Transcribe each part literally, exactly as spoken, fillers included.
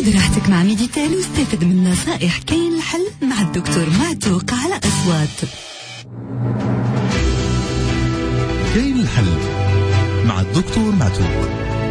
خذ راحتك مع ميديتال واستفد من نصائح كاين الحل مع الدكتور معتوق على أصوات. كاين الحل مع الدكتور معتوق.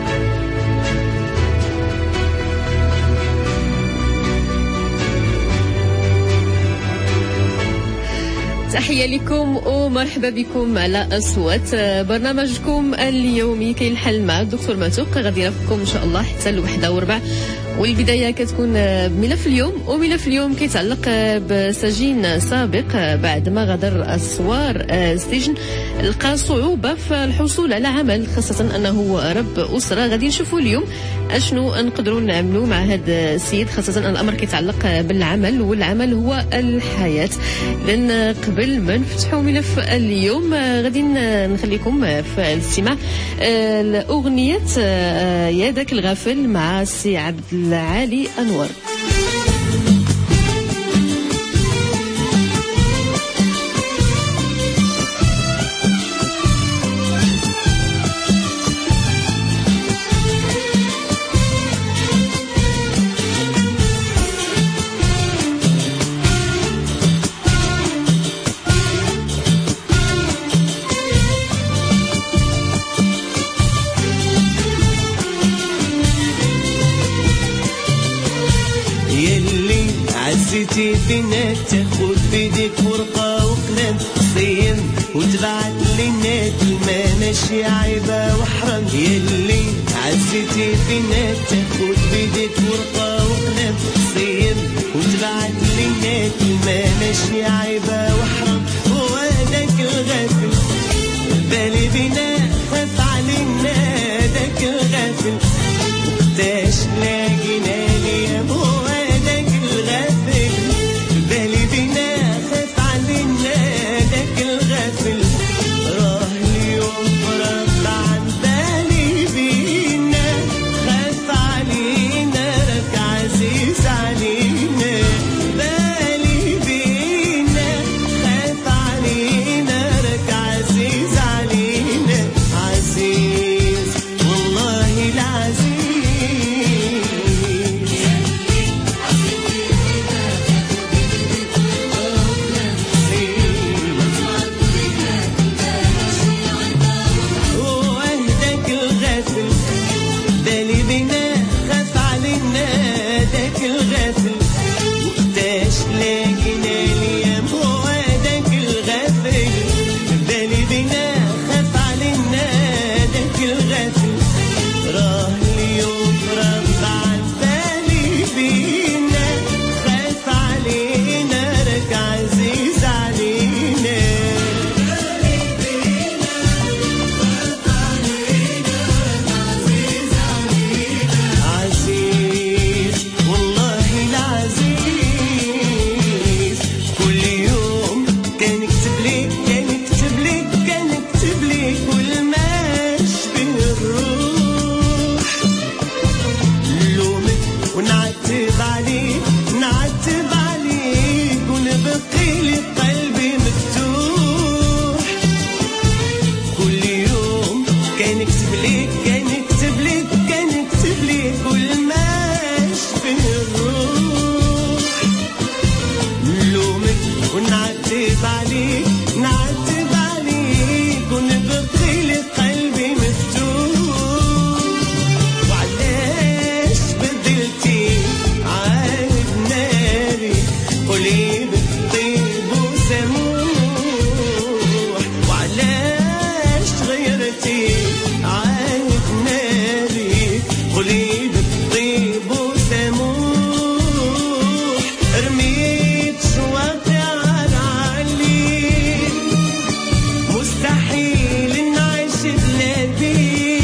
تحية لكم ومرحبا بكم على أصوات برنامجكم اليومي كاين الحل مع الدكتور معتوق. غادي نرافقكم إن شاء الله حتى الوحدة وربع، والبداية كتكون بملف اليوم، وملف اليوم كيتعلق بسجين سابق بعد ما غادر أسوار السجن لقى صعوبة في الحصول على عمل، خاصة أنه رب أسرة. غادي نشوفوا اليوم أشنو نقدروا نعملوا مع هذا السيد، خاصة أن الأمر كيتعلق بالعمل، والعمل هو الحياة. لأن قبل ما نفتحوا ملف اليوم غادي نخليكم في الاستماع الأغنية يا داك الغافل مع سي عبد العالي أنور. عزيتي فينا تاخد بيديك ورقة وقلم صيم وتبعت لنا كلمة ماشي عيبة وحرام. يلي عزيتي فينا تاخد بيديك ورقة وقلم صيم وتبعت لنا كلمة ماشي عيبة وحرام. وهداك الغافل بالي بينا خاف علينا داك الغافل وقتاش لاقينا اليوم. وهداك الغافل بالي بينا خاف علينا داك الغافل راه اليوم رد عن بالي بينا خاف علينا راك عزيز علينا. بالي بينا خاف علينا راك عزيز علينا. عزيز والله العزيز. وهداك الغافل بالي بينا خاف علينا داك الغافل وقتاش لاقينا اليوم. وهداك الغافل بالي بينا خاف علينا داك الغافل راه اليوم رد عن بالي بينا خاف علينا راك عزيز علينا. عزيز والله العزيز. كل يوم كان يكتب لك كان يكتب لك كان يكتب لك والماش بين الروح نلومك ونعتب عليك نعتب عليك ونبقي لي قلبي مفتوح. كل يوم كان يكتب لك كان يكتب لك كان يكتب لك والماش بين الروح نلومك ونعتب عليك نعتب عليك ونبقي لي قلبي مفتوح. وعلاش بدلتي عهد ناري قولي بالطيب وسموح. وعلاش تغيرتي عهد ناري قولي بالطيب وسموح. رميت شواطئ عليك مستحيل نعيش بلادي.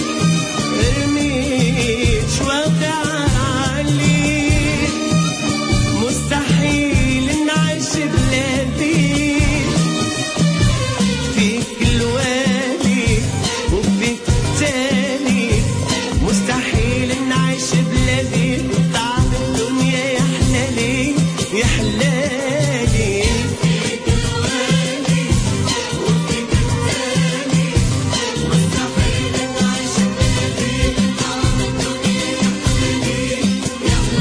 رميت شواطئ عليك مستحيل نعيش بلادي. فيك الوالي وفيك التالي مستحيل نعيش بلادي. طعم الدنيا يا حلالي يا حلالي. فيك الوالي وفيك التالي مستحيل نعيش بلادي. طعم الدنيا يا حلالي يا حلالي.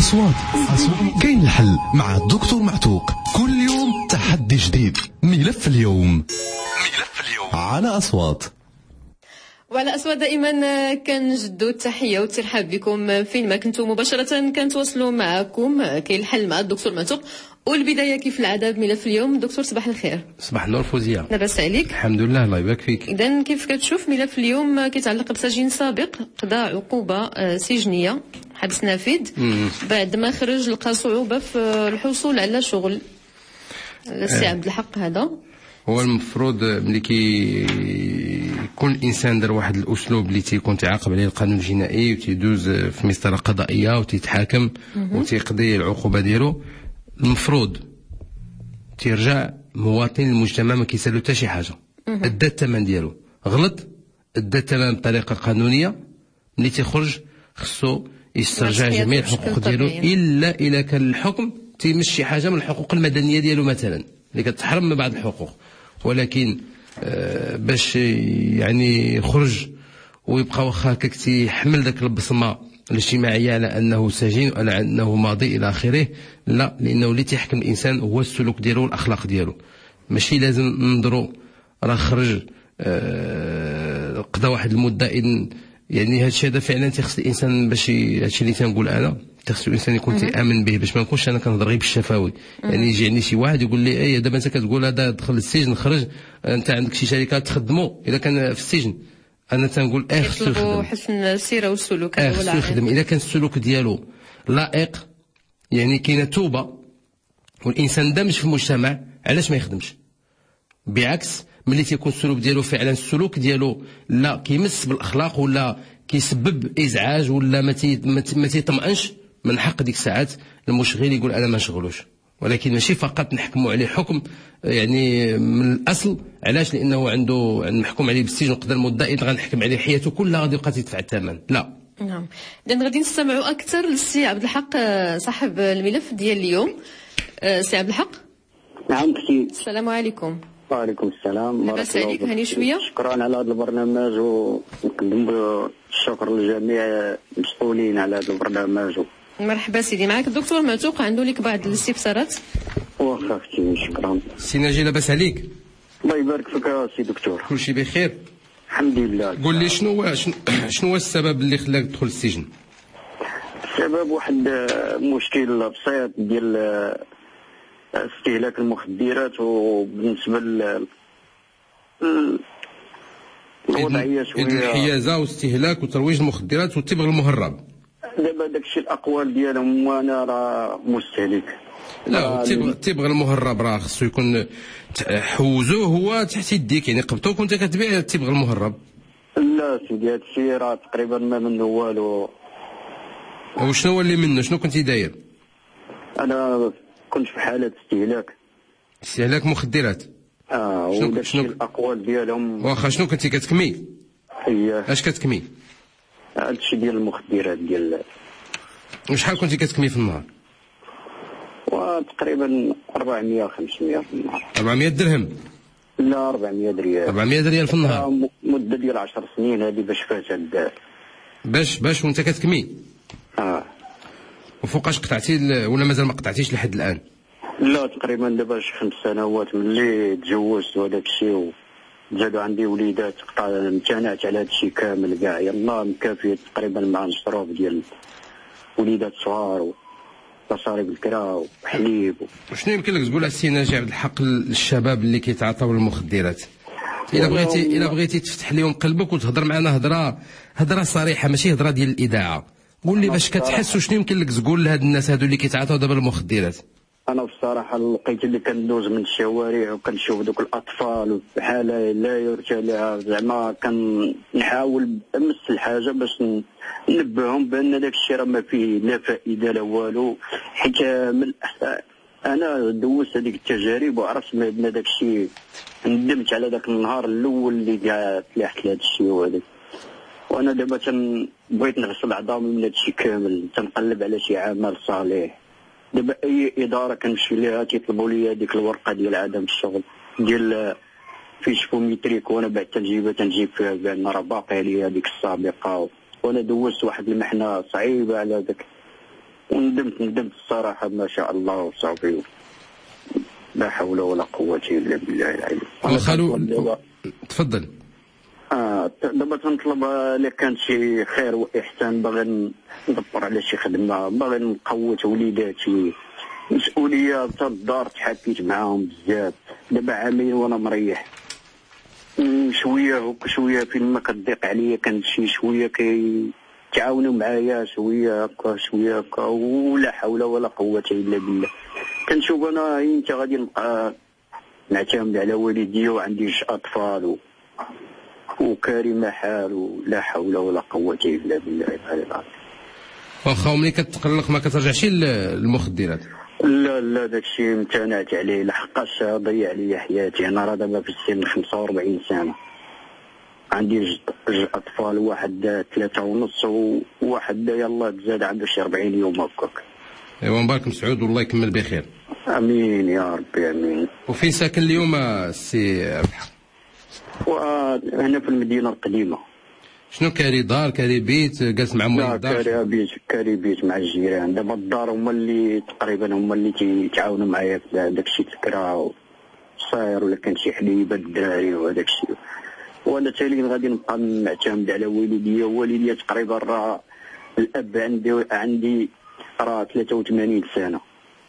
أصوات أصوات كاين الحل مع الدكتور معتوق. كل يوم تحدي جديد. ملف اليوم ملف اليوم على أصوات. وعلى أصوات دائما كنجدوا التحية والترحاب بكم فين ما كنتم. مباشرة كنتواصلوا معكم كاين الحل مع الدكتور معتوق. والبداية كيف العادة بملف اليوم. دكتور صباح الخير. صباح النور فوزية. لاباس عليك؟ الحمد لله الله يبارك فيك. إذن كيف كتشوف ملف اليوم كيتعلق بسجين سابق قضى عقوبة سجنية حبس نافذ بعد ما خرج لقى صعوبة في الحصول على شغل. السي عبد الحق هذا هو المفروض ملي كي كل انسان دار واحد الاسلوب اللي تيكون تعاقب عليه القانون الجنائي وتيدوز في مسطره قضائيه وتيتحاكم وتيقضي العقوبه ديالو، المفروض تيرجع مواطن المجتمع ما كيسالو حتى شي حاجه، ادى الثمن ديالو، غلط ادى الثمن بطريقه قانونيه، ملي تيخرج خصو يسترجع جميع الحقوق ديالو الا الا كان الحكم تيمس شي حاجه من الحقوق المدنيه ديالو مثلا اللي كتحرم من بعض الحقوق. ولكن آه باش يعني يخرج ويبقى واخا هكاك تيحمل داك البصمه الاجتماعيه على انه سجين وعلى انه ماضي الى اخره، لا، لانه اللي تيحكم الانسان هو السلوك ديالو والاخلاق ديالو. ماشي لازم ننظروا راه خرج آه قضى واحد المده. إن يعني هذا الشيء هذا فعلا تيخص الانسان باش هادشي اللي تنقول انا تخص الانسان يكون تيامن به، باش ما نكونش انا كنهضر غير بالشفاوي. يعني يجي عندي شي واحد يقول لي اي دابا انت كتقول هذا دخل السجن خرج، انت عندك شي شركات تخدمو اذا كان في السجن، انا تنقول اه خصو يخدم حسن السيره والسلوك. اه خصو يخدم اذا كان السلوك ديالو لائق، يعني كاينه توبه والانسان دمج في المجتمع، علاش ما يخدمش؟ بعكس ملي تيكون السلوك ديالو فعلا السلوك ديالو لا كيمس بالاخلاق ولا كيسبب ازعاج ولا ما تيطمئنش، من حق ديك الساعات المشغل يقول انا ما نشغلوش. ولكن ماشي فقط نحكموا عليه حكم يعني من الاصل. علاش؟ لانه عنده محكوم عليه بالسجن وقدر المده اذا غنحكم عليه حياته كلها غادي يبقى تدفع الثمن، لا. نعم. اذا غادي نستمعوا اكثر للسي عبد الحق صاحب الملف ديال اليوم. سي عبد الحق. نعم بخير. السلام عليكم. وعليكم السلام. لاباس عليك؟ هاني شويه. شكرا على هذا البرنامج ونقدم الشكر لجميع المسؤولين على هذا البرنامج. مرحبا سيدي. معك الدكتور معتوق عنده لك بعض الاستفسارات. واخا اختي شكرا. سي ناجي لاباس عليك؟ الله يبارك فيك يا سي دكتور. كلشي بخير الحمد لله. قول لي شنو هو شنو هو السبب اللي خلاك تدخل السجن؟ السبب واحد مشكل بسيط ديال استهلاك المخدرات، وبالنسبه لل الوضعيه شويه الحيازه واستهلاك وترويج المخدرات والتبغ المهرب. دابا داكشي الاقوال ديالهم وانا راه مستهلك. لا تبغى تبغى المهرب راه خصو يكون حوزوه هو تحت يديك، يعني قبطوك وانت كتبيع تبغى المهرب. لا سيدي هادشي راه تقريبا ما منه والو. وشنو هو اللي منه؟ شنو كنتي داير؟ انا كنت في حاله استهلاك استهلاك مخدرات. اه وداكشي الاقوال ديالهم. واخا شنو كنتي كتكمي؟ اييه. اش كتكمي؟ هادشي ديال المخدرات ديال. وشحال كنتي كتكمي في النهار؟ وتقريبا أربعمية خمسمية في النهار. أربعمية درهم؟ لا أربعمية ريال. أربعمية ريال في النهار. مده ديال عشر سنين هذه باش فات هاد. باش باش وانت كتكمي؟ اه. وفوقاش قطعتي ولا مازال ما قطعتيش لحد الان؟ لا تقريبا دابا شي خمس سنوات ملي تزوجت وهذاك الشيء وزادوا عندي وليدات، قطع امتنعت على هذا الشيء كامل كاع، يلاه مكافيه تقريبا مع المصروف ديال وليدات صغار ومصاريف الكرا وحليب. وشنو يمكن لك تقول السي ناجي عبد الحق للشباب اللي كيتعاطاو المخدرات؟ الا بغيتي الا بغيتي تفتح لهم قلبك وتهضر معنا هضره هضره صريحه ماشي هضره ديال الاذاعه، قول لي باش كتحس وشنو يمكن لك تقول لهاد الناس هادو اللي كيتعاطاو دابا المخدرات؟ انا بصراحه لقيت اللي كندوز من الشوارع وكنشوف دوك الاطفال بحاله لا يرثى لها، زعما كنحاول بامس الحاجه باش ننبههم بان داك الشيء راه ما فيه لا فائده لا والو، حيت من انا دوزت هذيك التجارب وعرفت بان داك الشيء، ندمت على داك النهار الاول اللي تلاحت لهذا الشيء وهذاك. وانا دابا بغيت نغسل عظامي من هذا الشيء كامل، تنقلب على شي عمل صالح. دابا اي اداره كنمشي ليها تيطلبوا لي هذيك الورقه ديال عدم الشغل ديال فيش فوميتريك، وانا بعد تنجيبها تنجيب فيها بان راه باقي لي هذيك السابقه، وانا دوزت واحد المحنه صعيبه على ذاك وندمت ندمت الصراحه ما شاء الله صافي، لا حول ولا قوه الا بالله العلي. وخلو تفضل. اه دابا تنطلب الا كان شي خير واحسان، باغي ندبر على شي خدمه، باغي نقوت وليداتي، مسؤوليه حتى الدار تحكيت معاهم بزاف، دابا عامين وانا مريح شويه هكا شويه، فين ما كضيق عليا كان شي شويه كيتعاونوا معايا شويه هكا شويه هكا، ولا حول ولا قوه الا بالله. كنشوف انا انت غادي نبقى نعتمد على والدي وعندي جوج اطفال و... وكريمه حال، ولا حول ولا قوه الا بالله العلي العظيم. واخا ملي كتقلق ما كترجعش للمخدرات؟ لا لا داكشي امتنعت عليه لحقاش ضيع لي حياتي. انا راه دابا في السن خمسة وأربعين سنه، عندي جوج اطفال، واحد ثلاثة ونص وواحد يلاه تزاد عنده شي أربعين يوم هكاك. ايوا مبارك مسعود والله يكمل بخير. امين يا ربي امين. وفين ساكن اليوم السي ربحة؟ وهنا في المدينه القديمه. شنو كاري دار كاري بيت جالس مع مواليد الدار؟ كاري بيت كاري بيت مع الجيران. دابا الدار هما اللي تقريبا هما اللي تيتعاونوا معايا في داكشي الفكره صاير، ولا كان شي حليبه الدراري وهذاك الشيء. وانا تالي غادي نبقى نعتمد على والديا. والديا تقريبا راه الاب عندي عندي راه ثلاثة وثمانين سنه،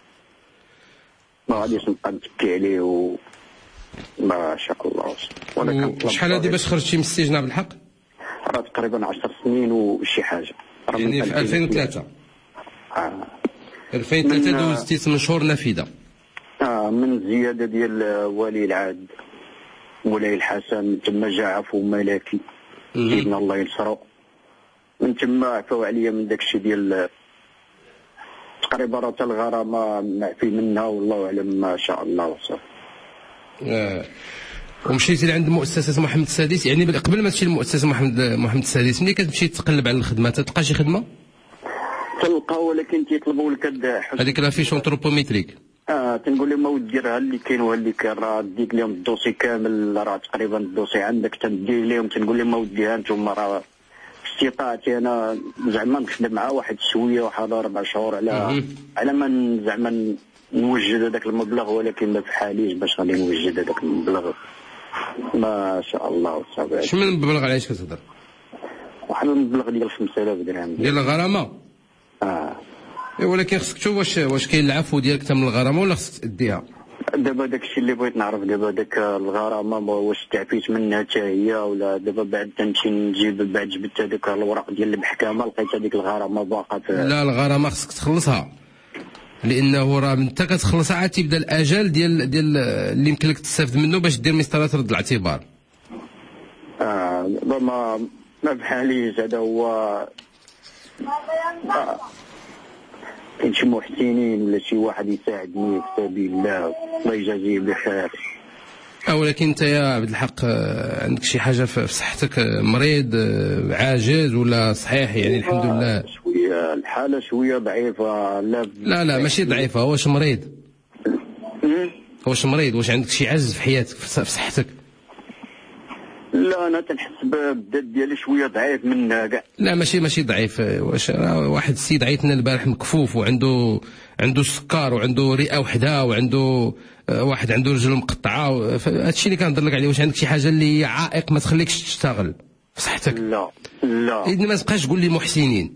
ما غاديش نبقى نتكي عليه و ما شاء الله. وشحال هادي باش خرجتي من السجن عبد الحق؟ راه تقريبا عشر سنين وشي حاجه. يعني في ألفين وثلاثة. اه ألفين وثلاثة دوزتي ثمان شهور نافذه. اه من الزياده ديال ولي العهد مولاي الحسن، تما جا عفو ملكي سيدنا الله ينصرو، من تما عفاو عليا من داكشي ديال تقريبا راه الغرامه معفي منها والله اعلم ما شاء الله وصافي. آه. ومشيتي لعند مؤسسه محمد السادس، يعني قبل ما تمشي لمؤسسه محمد محمد السادس ملي كتمشي تقلب على الخدمه تلقى شي خدمه؟ تلقى ولكن تيطلبوا لك هذيك لا فيش انتروبوميتريك. اه تنقول لهم ودي راه اللي كاين هو اللي كاين، راه ديت لهم الدوسي كامل، راه تقريبا الدوسي عندك تندير لهم، تنقول لهم ودي ها انتم راه استطاعتي انا زعما نخدم مع واحد شويه واحد اربع شهور على على ما زعما نوجد هذاك المبلغ، ولكن ما في حاليش باش غادي نوجد هذاك المبلغ ما شاء الله صافي. شنو من المبلغ علاش كتهضر؟ واحد المبلغ ديال خمسة آلاف درهم ديال الغرامه. اه ولكن خصك تشوف واش واش كاين العفو ديالك حتى من الغرامه ولا خصك تديها. دابا داكشي اللي بغيت نعرف دابا داك الغرامه واش تعفيت منها حتى هي ولا دابا بعد تنمشي نجيب بعد جبت هذوك الوراق ديال المحكمه لقيت هذيك الغرامه باقا. لا الغرامه خصك تخلصها، لانه راه من حتى كتخلصها عاد تيبدا الاجل ديال ديال اللي يمكن لك تستافد منه باش دير مسطره رد الاعتبار. اه ما ما بحاليش هذا هو. آه. كاين شي محسنين ولا شي واحد يساعدني في سبيل الله الله يجازيه بخير. ولكن انت يا عبد الحق عندك شي حاجه في صحتك؟ مريض عاجز ولا صحيح؟ يعني الحمد لله شويه الحاله شويه ضعيفه. لا لا لا ماشي ضعيفه، واش مريض؟ واش مريض؟ واش عندك شي عجز في حياتك في صحتك؟ لا انا تنحس بالدد ديالي شويه ضعيف منها كاع. لا ماشي ماشي ضعيف. واش واحد السيد عيطنا البارح مكفوف وعنده عنده السكر وعنده رئه وحده وعنده واحد عنده رجل مقطعه، هادشي اللي كنهضر لك عليه. واش عندك شي حاجه اللي عائق ما تخليكش تشتغل في صحتك؟ لا لا اذا ما تبقاش تقول لي محسنين.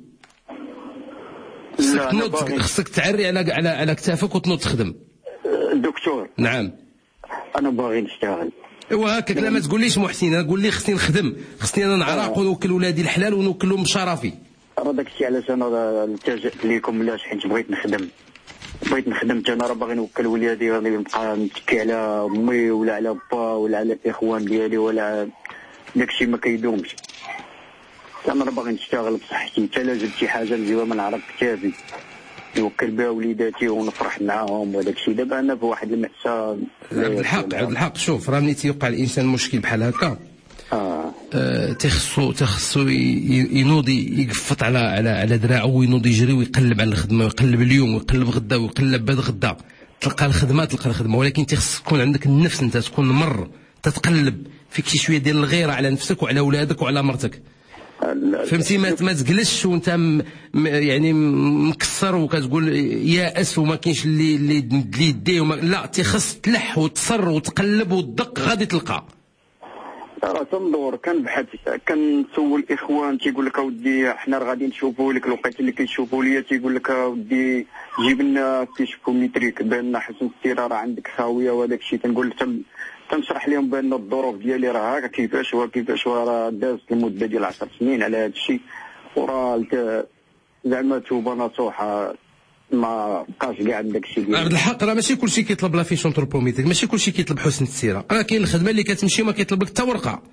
خصك تنوض، خصك تعري على على على كتافك وتنوض تخدم. دكتور نعم انا باغي نشتغل. ايوا هكاك. لا ما تقوليش محسن، انا قول لي خصني نخدم، خصني انا نعرق ونوكل ولادي الحلال ونوكلهم بشرفي. راه داكشي علاش انا التجأت ليكم، لاش حيت بغيت نخدم بغيت نخدم انا راه باغي نوكل ولادي، غادي نبقى نتكي على امي ولا على با ولا على الاخوان ديالي ولا داكشي ما كيدومش. انا راه باغي نشتغل بصحتي، حتى لا جبت شي حاجه نجيبها من عرق كتافي نوكل بها وليداتي ونفرح معاهم وداك الشيء. دابا انا في واحد المأساة. عبد الحق عبد الحق شوف، راه ملي تيوقع الانسان مشكل بحال هكا اه, آه تخصو تخصو ينوض يقفط على على على دراعه وينوض يجري ويقلب على الخدمه ويقلب اليوم ويقلب غدا ويقلب بعد غدا. تلقى الخدمه تلقى الخدمه، ولكن تخص تكون عندك النفس، انت تكون مر تتقلب فيك شي شويه ديال الغيره على نفسك وعلى اولادك وعلى مرتك. فهمتي؟ ما ما تجلسش وانت م... م- يعني مكسر وكتقول يائس وما كاينش اللي اللي اللي يديه وما... لا تيخص تلح وتصر وتقلب وتدق غادي تلقى. راه تندور كنبحث كنسول الاخوان تيقول لك اودي حنا راه غادي نشوفوا لك الوقيته اللي كيشوفوا ليا تيقول لك اودي جيب لنا فيش كوميتريك بان حسن السيره راه عندك خاويه وهذاك الشيء. تنقول لك تن- تنشرح لهم بان الظروف ديالي راه هكا كيفاش وكيفاش راه دازت المده ديال عشر سنين على هذا الشيء وراه الت- زعما توبه نصوحه ما بقاش كاع عندك الشيء ديال عبد الحق راه ماشي كلشي كيطلب لا فيش انتروبوميتريك، ماشي كلشي كيطلب حسن السيره، راه كاين الخدمه اللي كتمشي وما كيطلب لك حتى ورقه.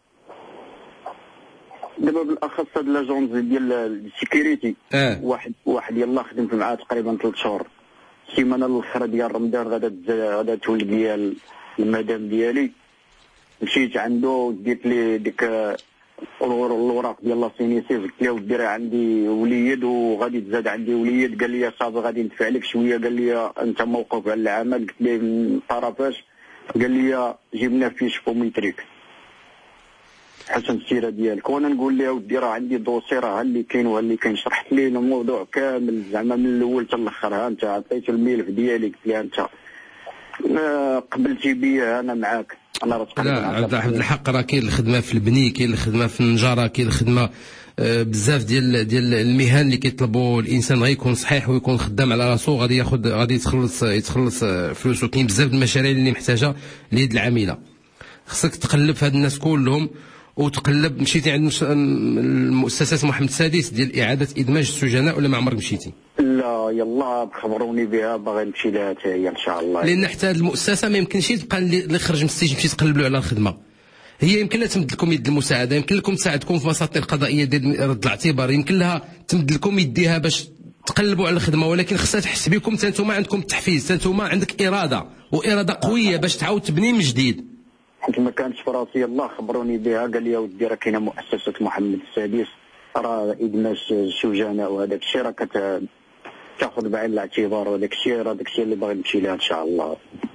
دابا بالاخص هاد لاجونز ديال السيكوريتي اه واحد واحد يلاه خدمت معاه تقريبا ثلاث شهور. السيمانه الاخرى ديال رمضان غادا تز- غادا تولد ليا المدام ديالي، مشيت عنده وديت لي ديك الور- الوراق ديال لاسينيسي قلت له ودي راه عندي وليد وغادي تزاد عندي وليد. قال لي صافي غادي ندفع لك شويه. قال لي انت موقوف على العمل. قلت له من طرفاش؟ قال لي جبنا فيش كوميتريك حسن السيره ديالك. وانا نقول له ودي راه عندي دوسي راه اللي كاين وها اللي كاين. شرحت ليه الموضوع كامل زعما من الاول حتى الاخر. ها انت عطيته الملف ديالي قلت له انت ما قبلتي بيا انا معاك. انا راه تقريبا لا عبد عبد الحق راه كاين الخدمه في البني، كاين الخدمه في النجاره، كاين الخدمه آه، بزاف ديال ديال المهن اللي كيطلبوا الانسان غير يكون صحيح ويكون خدام على راسو، غادي ياخذ غادي يتخلص يتخلص آه، فلوسه. كاين بزاف د المشاريع اللي محتاجه اليد العامله. خصك تقلب في هاد الناس كلهم وتقلب. مشيتي عند مش... المؤسسات محمد السادس ديال اعاده ادماج السجناء ولا ما عمرك مشيتي؟ لا يلا خبروني بها باغي نمشي لها حتى هي ان شاء الله. لان حتى هذه المؤسسه ما يمكنش تبقى اللي اللي خرج من السجن تمشي تقلب له على الخدمه. هي يمكن لها تمد لكم يد المساعده، يمكن لكم تساعدكم في مساطر قضائيه ديال رد الاعتبار، يمكن لها تمد لكم يديها باش تقلبوا على الخدمه، ولكن خصها تحس بكم حتى نتوما عندكم التحفيز، حتى نتوما عندك اراده واراده قويه باش تعاود تبني من جديد. حيت ما كانش في راسي يلا خبروني بها. قال لي ودي راه كاينه مؤسسه محمد السادس راه ادماج السجناء وهذاك الشيء راه كت تاخذ بعين الاعتبار وهذاك الشيء راه داك الشيء اللي باغي نمشي لها ان شاء الله.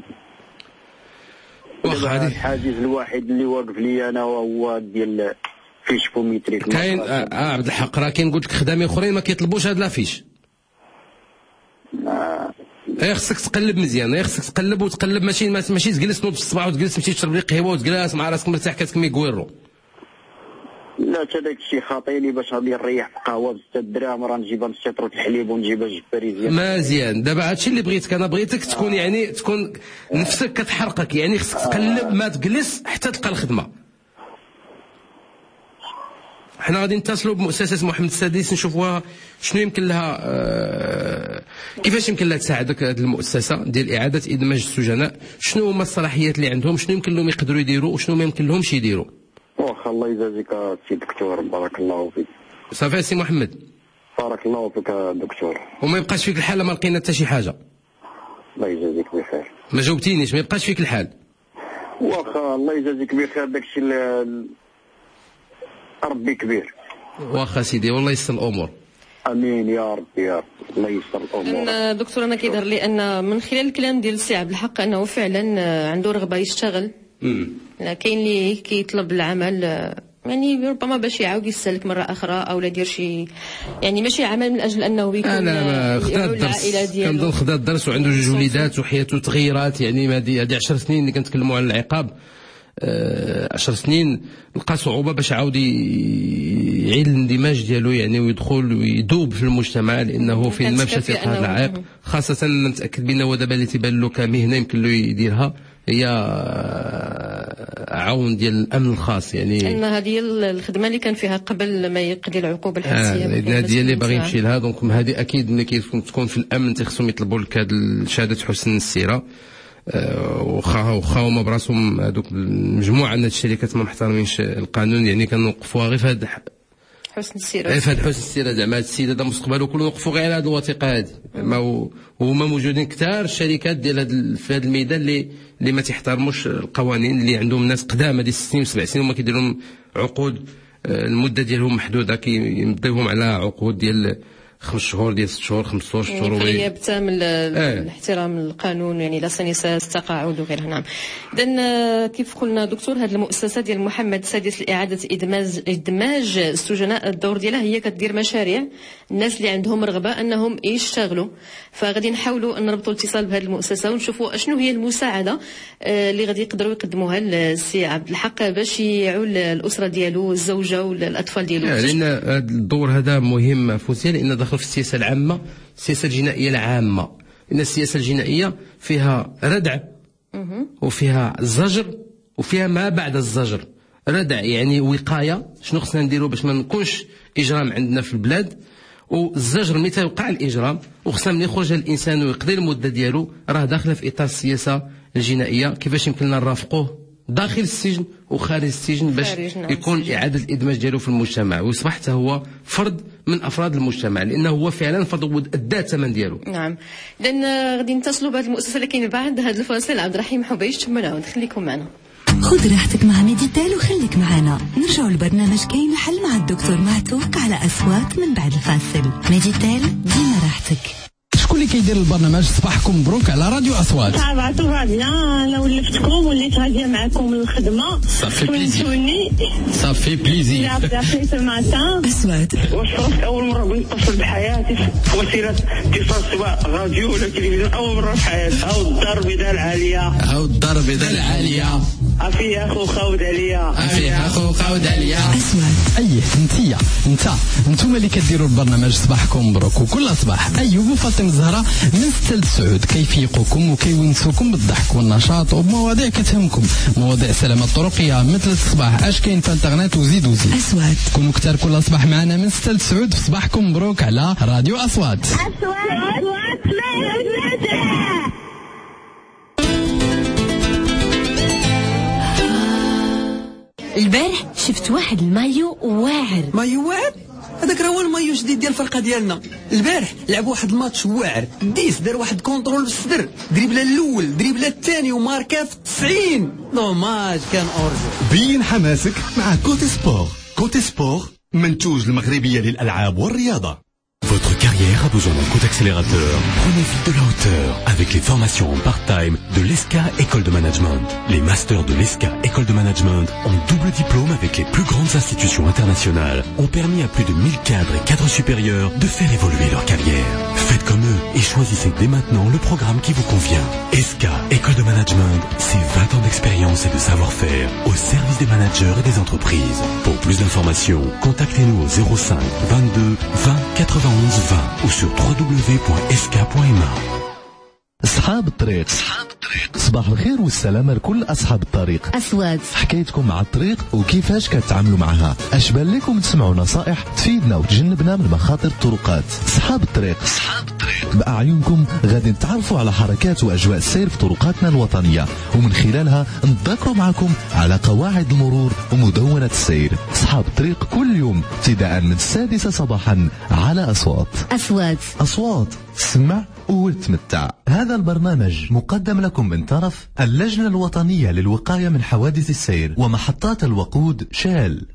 واخا هذه الحاجز الوحيد اللي واقف لي انا وهو ديال فيش كوميتريك. كاين اه آه، عبد الحق راه كاين قلت لك خدامين اخرين ما كيطلبوش هاد لافيش. آه. اي خصك تقلب مزيان، اي خصك تقلب وتقلب، ماشي ماشي تجلس نوض في الصباح وتجلس تمشي تشرب لي قهوه وتجلس مع راسك مرتاح كتكمي كويرو. لا حتى داك الشيء خاطيني باش غادي نريح في قهوه بستة دراهم راه نجيبها من شطرة الحليب ونجيبها جوج باريزيان. مزيان. دابا هادشي اللي بغيتك انا، بغيتك تكون يعني تكون نفسك كتحرقك، يعني خصك تقلب ما تجلس حتى تلقى الخدمه. حنا غادي نتصلوا بمؤسسه محمد السادس نشوفوها شنو يمكن لها آه كيفاش يمكن لها تساعدك هذه المؤسسه ديال اعاده ادماج السجناء، شنو هما الصلاحيات اللي عندهم، شنو يمكن لهم يقدروا يديروا وشنو ما يمكن لهمش يديروا. واخا الله يجازيك سي دكتور بارك الله فيك. صافي سي محمد بارك الله فيك دكتور. وما يبقاش فيك الحال ما لقينا حتى شي حاجه. الله يجازيك بخير. ما جاوبتينيش، ما يبقاش فيك الحال. واخا الله يجازيك بخير. داكشي اللي ربي كبير. واخا سيدي والله يسر الامور. امين يا رب يا رب الله يسر الامور. أنا دكتور انا كيظهر لي ان من خلال الكلام ديال السي عبد الحق انه فعلا عنده رغبه يشتغل. امم كاين اللي كيطلب العمل يعني ربما باش يعاود يسلك مره اخرى او لا يدير شي يعني ماشي عمل من اجل انه يكون انا ما خدا الدرس كنظن خدا الدرس وعنده جوج وليدات وحياته تغيرات. يعني هذه هذه عشر سنين اللي كنتكلموا على العقاب، آه عشر سنين لقى صعوبه باش عاود يعيد الاندماج ديالو يعني ويدخل ويدوب في المجتمع، لانه فين ما مشى تلقى هذا العائق. خاصه انا متاكد بان هو دابا اللي تيبان له كمهنه يمكن له يديرها هي عون ديال الامن الخاص. يعني ان هذه الخدمه اللي كان فيها قبل ما يقضي العقوبه الحبسيه. آه هذه اللي باغي يمشي لها. دونك هذه اكيد ملي كتكون في الامن تيخصهم يطلبوا لك هذه شهاده حسن السيره. واخا واخا هما براسهم هذوك المجموعه من الشركات ما محترمينش القانون، يعني كنوقفوها غير في هذا حسن السيره. غير في هذا حسن السيره. زعما هذا السيد هذا مستقبله كله نوقفوا غير على هذه الوثيقه هذه. ما هما موجودين كثار الشركات ديال هذا في هذا الميدان اللي اللي ما تحترموش القوانين، اللي عندهم ناس قدام هذه ست سنين وسبع سنين وما كيديروا لهم عقود المده ديالهم محدوده، كيمضيوهم على عقود ديال خمس شهور ديال ست شهور خمسة شهور يعني شهور في غياب تام ال- آه. الاحترام القانون، يعني لا سنساس التقاعد وغيرها. نعم. اذا كيف قلنا دكتور، هذه المؤسسه ديال محمد السادس لاعاده ادماج ادماج السجناء، الدور ديالها هي كدير مشاريع الناس اللي عندهم رغبه انهم يشتغلوا. فغادي نحاولوا نربطوا الاتصال بهذه المؤسسه ونشوفوا اشنو هي المساعده آه، اللي غادي يقدروا يقدموها للسي عبد الحق باش يعول الاسره ديالو، الزوجه والاطفال ديالو. لان هذا الدور هذا مهم فوزيا، لان داخل في السياسه العامه، السياسه الجنائيه العامه. ان السياسه الجنائيه فيها ردع وفيها زجر وفيها ما بعد الزجر. ردع يعني وقايه، شنو خصنا نديروا باش ما نكونش اجرام عندنا في البلاد، والزجر متى يوقع الاجرام وخصنا من يخرج الانسان ويقضي المده ديالو، راه داخله في اطار السياسه الجنائيه. كيفاش يمكن لنا نرافقوه داخل السجن وخارج السجن باش نعم يكون السجن. اعاده الادماج ديالو في المجتمع ويصبح حتى هو فرد من افراد المجتمع، لانه هو فعلا فرد وادى الثمن ديالو. نعم. اذا غادي نتصلوا بهذه المؤسسه، لكن بعد هذا الفاصل عبد الرحيم حبيش ثم نعاود. خليكم معنا. خذ راحتك مع ميديتال وخليك معنا. نرجعوا لبرنامج كاين الحل مع الدكتور معتوق على أصوات من بعد الفاصل. ميديتال ديما راحتك. شكون اللي كيدير البرنامج صباحكم مبروك على راديو اصوات؟ صافي بيان، انا ولفتكم وليت غاديه معكم الخدمه. صافي بليزير. فهمتوني؟ صافي بليزير. صافي سو ماتان. أصوات. وصلت اول مره نتصل بحياتي في وسيله اتصال سواء راديو ولا تلفزيون، اول مره في حياتي. او الضرب ذا العاليه، او الضرب ذا العاليه، افي اخو خاود عليا، افي اخو قاود عليا. أصوات. ايه انتيا انت انتم اللي كديروا البرنامج صباحكم مبروك، وكل صباح ايوب وفاطمه الزهراء من ستة لتسعود كيفيقوكم وكيونسوكم بالضحك والنشاط وبمواضيع كتهمكم، مواضيع السلامه الطرقيه مثل الصباح اش كاين في الانترنت وزيد وزيد. أصوات. كونوا كتار كل صباح معنا من ستة لتسعود في صباحكم مبروك على راديو اصوات. البارح شفت واحد المايو واعر. مايو واعر؟ هذاك راه هو المايو جديد ديال الفرقه ديالنا. البارح لعبوا واحد الماتش واعر، ديس دار واحد كونترول بالصدر، دريبله الاول دريبله الثاني وماركا في تسعين. دوماج كان اورجو. بين حماسك مع كوتي سبور. كوتي سبور منتوج المغربية للألعاب والرياضة. Votre carrière a besoin d'un coup d'accélérateur. Prenez vite de la hauteur avec les formations en part-time de l'E S C A École de Management. Les masters de l'E S C A École de Management en double diplôme avec les plus grandes institutions internationales ont permis à plus de mille cadres et cadres supérieurs de faire évoluer leur carrière. Faites comme eux et choisissez dès maintenant le programme qui vous convient. E S C A École de Management, c'est vingt ans d'expérience et de savoir-faire au service des managers et des entreprises. Pour plus d'informations, contactez-nous au zéro cinq vingt-deux vingt quatre-vingt-onze vingt ou sur w w w point s k point m a. أصحاب الطريق. صباح الخير والسلامة لكل أصحاب الطريق. أصوات. حكايتكم مع الطريق وكيفاش كتعاملوا معها، اش بان لكم تسمعوا نصائح تفيدنا وتجنبنا من مخاطر الطرقات. أصحاب الطريق. أصحاب الطريق بأعينكم غادي نتعرفوا على حركات وأجواء السير في طرقاتنا الوطنية، ومن خلالها نتذكروا معكم على قواعد المرور ومدونة السير. أصحاب الطريق كل يوم ابتداء من السادسة صباحا على أصوات. أصوات. أصوات سمع وتمتع. هذا البرنامج مقدم لكم من طرف اللجنة الوطنية للوقاية من حوادث السير ومحطات الوقود شال.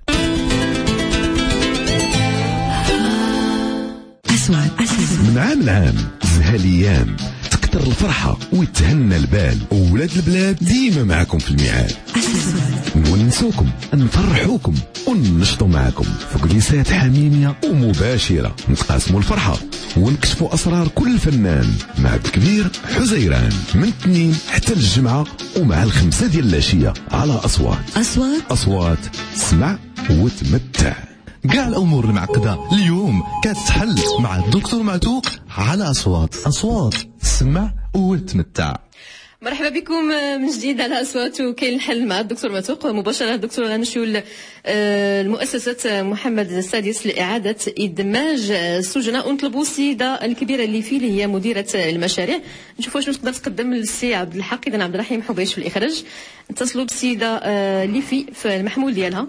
أصوات. من عام لعام زها الايام، تكتر الفرحة ويتهنى البال، وولاد البلاد ديما معكم في الميعاد. نونسوكم نفرحوكم وننشطوا معكم في جلسات حميمية ومباشرة، نتقاسموا الفرحة ونكشفوا أسرار كل فنان مع الكبير حزيران من الاثنين حتى الجمعة ومع الخمسة ديال العشية على أصوات. أصوات. أصوات سمع وتمتع. كاع الأمور المعقدة اليوم كتحل مع الدكتور معتوق على أصوات. أصوات سمع وتمتع. مرحبا بكم من جديد على أصوات وكاين الحل مع الدكتور معتوق مباشرة. الدكتور غنمشيو لمؤسسة محمد السادس لإعادة إدماج السجناء ونطلبوا السيدة الكبيرة اللي فيه اللي هي مديرة المشاريع، نشوفوا شنو تقدر تقدم للسي عبد الحق. إذا عبد الرحيم حبيش في الإخراج، نتصلوا بالسيدة اللي فيه في المحمول ديالها.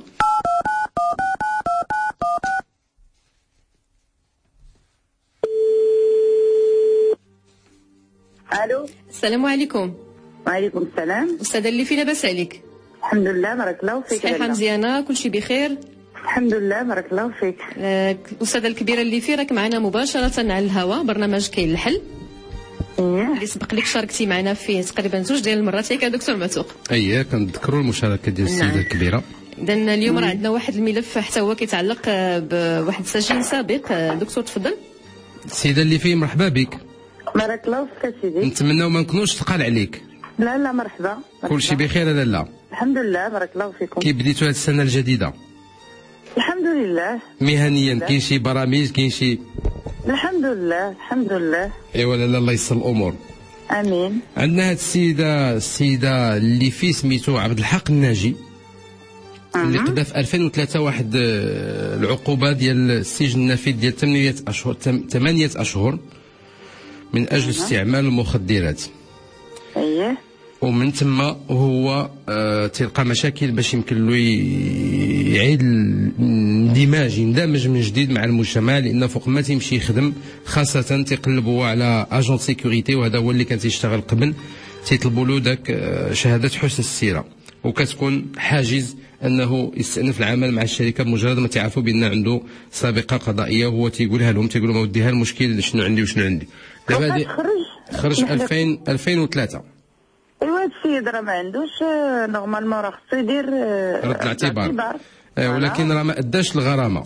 الو، السلام عليكم. وعليكم السلام. استاذه اللي فيه لاباس عليك؟ الحمد لله بارك الله فيك. صحيحه مزيانه، كلشي بخير الحمد لله بارك الله فيك. الأستاذة الكبيرة اللي في راك معنا مباشرة على الهواء، برنامج كاين الحل اللي سبق لك شاركتي معنا فيه تقريبا زوج ديال المرات ياك دكتور معتوق؟ اييه كنذكروا المشاركه ديال السيده نعم. الكبيره. اذا اليوم راه عندنا واحد الملف حتى هو كيتعلق بواحد السجين سابق. دكتور تفضل. السيده اللي فيه مرحبا بك. بارك الله فيك سيدي. نتمناو ما نكونوش ثقال عليك. لا لا مرحبا. كل شيء بخير ولا لا؟ الحمد لله بارك الله فيكم. كيف بديتوا هذه السنه الجديده؟ الحمد لله. مهنيا كاين شي برامج كاين شي؟ الحمد لله الحمد لله. ايوا لا الله يسر الامور. امين. عندنا هذه السيده السيده اللي في سميتو عبد الحق الناجي اللي قضى في ألفين وثلاثة واحد العقوبه ديال السجن النافذ ديال ثمانية اشهر ثمانية اشهر من اجل استعمال المخدرات. اييه. ومن ثم هو آه تلقى مشاكل باش يمكن له يعيد الاندماج يندمج من جديد مع المجتمع، لان فوق ما تيمشي يخدم خاصه تيقلبوا على اجون سيكوريتي، وهذا هو اللي كان تيشتغل قبل، تيطلبوا له داك آه شهاده حسن السيره، وكتكون حاجز انه يستأنف العمل مع الشركه بمجرد ما تعرفوا بان عنده سابقه قضائيه، وهو تيقولها لهم تيقول لهم وديها المشكل شنو عندي وشنو عندي. دابا خرج خرج ألفين ألفين وثلاثة. ايوا هاد السيد راه ما عندوش نورمالمون راه خصو يدير رد الاعتبار، ولكن راه ما اداش الغرامه.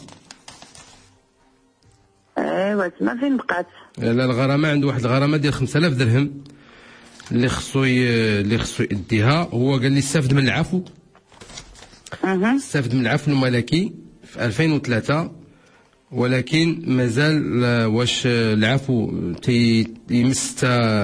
ايوا تما فين بقات؟ لا الغرامه عنده واحد الغرامه ديال خمسة آلاف درهم اللي خصو اللي خصو يديها. هو قال لي استافد من العفو، اها استافد من العفو الملكي في ألفين وثلاثة، ولكن مازال واش العفو تيمس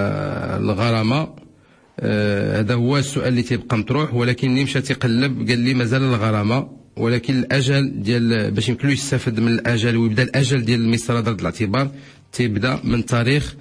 الغرامه. هذا آه هو السؤال اللي تيبقى مطروح، ولكن اللي مشى تيقلب قال لي مازال الغرامه، ولكن الاجل ديال باش يمكن له يستافد من الاجل ويبدا الاجل ديال المسطره رد الاعتبار تيبدا من تاريخ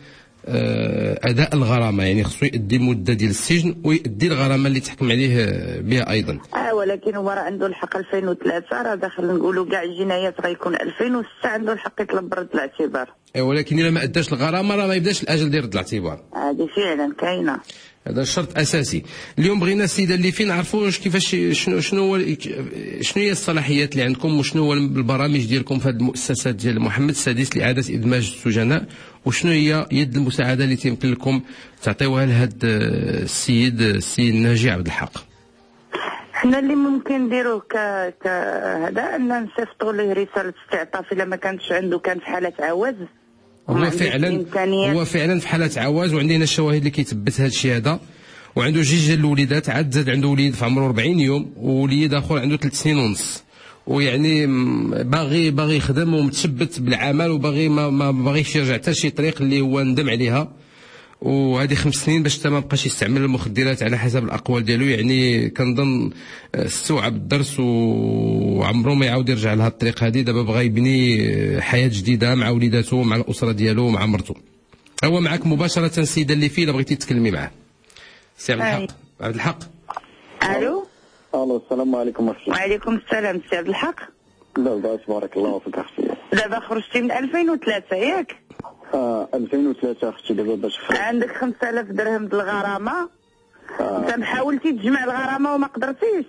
آه اداء الغرامه، يعني خصو يؤدي المده ديال السجن ويؤدي الغرامه اللي تحكم عليه بها ايضا. اه ولكن هو راه عنده الحق ألفين وثلاثة راه داخل نقولوا كاع الجنايات غيكون ألفين وستة عنده الحق يطلب برد الاعتبار. ولكن الا ما اداش الغرامه راه ما يبداش الاجل ديال رد الاعتبار. هذه فعلا كاينه. هذا شرط اساسي. اليوم بغينا السيده اللي فين نعرفوا كيفاش شنو شنو هو شنو هي الصلاحيات اللي عندكم، وشنو هو البرامج ديالكم في هذه المؤسسات ديال محمد السادس لاعاده ادماج السجناء، وشنو هي يد المساعده اللي تيمكن لكم تعطيوها لهذا السيد السيد ناجي عبد الحق. حنا اللي ممكن نديروه ك هذا ان نصيفطوا ليه رساله استعطاف الا ما كانتش عنده، كان في حاله عوز. هو فعلا هو فعلا في حالة عواز، وعندنا الشواهد اللي كيثبت هذا الشيء هذا. وعنده جوج ديال الوليدات، عاد زاد عنده وليد في عمره أربعين يوم ووليد اخر عنده ثلاث سنين ونص، ويعني باغي باغي يخدم ومتشبت بالعمل وباغي ما, ما باغيش يرجع حتى شي طريق اللي هو ندم عليها. وهذه خمس سنين باش حتى ما بقاش يستعمل المخدرات على حسب الاقوال ديالو، يعني كنظن استوعب الدرس وعمره ما يعاود يرجع لهذا الطريق هذه. دابا بغى يبني حياه جديده مع وليداته مع الاسره ديالو ومع مرته. هو معك مباشره السيده اللي فيه، بغيتي تتكلمي معاه. سي عبد الحق. عبد الحق. الو. الو السلام عليكم. وعليكم السلام سي عبد الحق. لاباس بارك الله فيك اختي. دابا خرجتي من ألفين وثلاثة ياك؟ اه ألفين وثلاثة اختي. دابا باش خرجت عندك خمسة آلاف درهم د الغرامه. انت آه. حاولتي تجمع الغرامه وما قدرتيش؟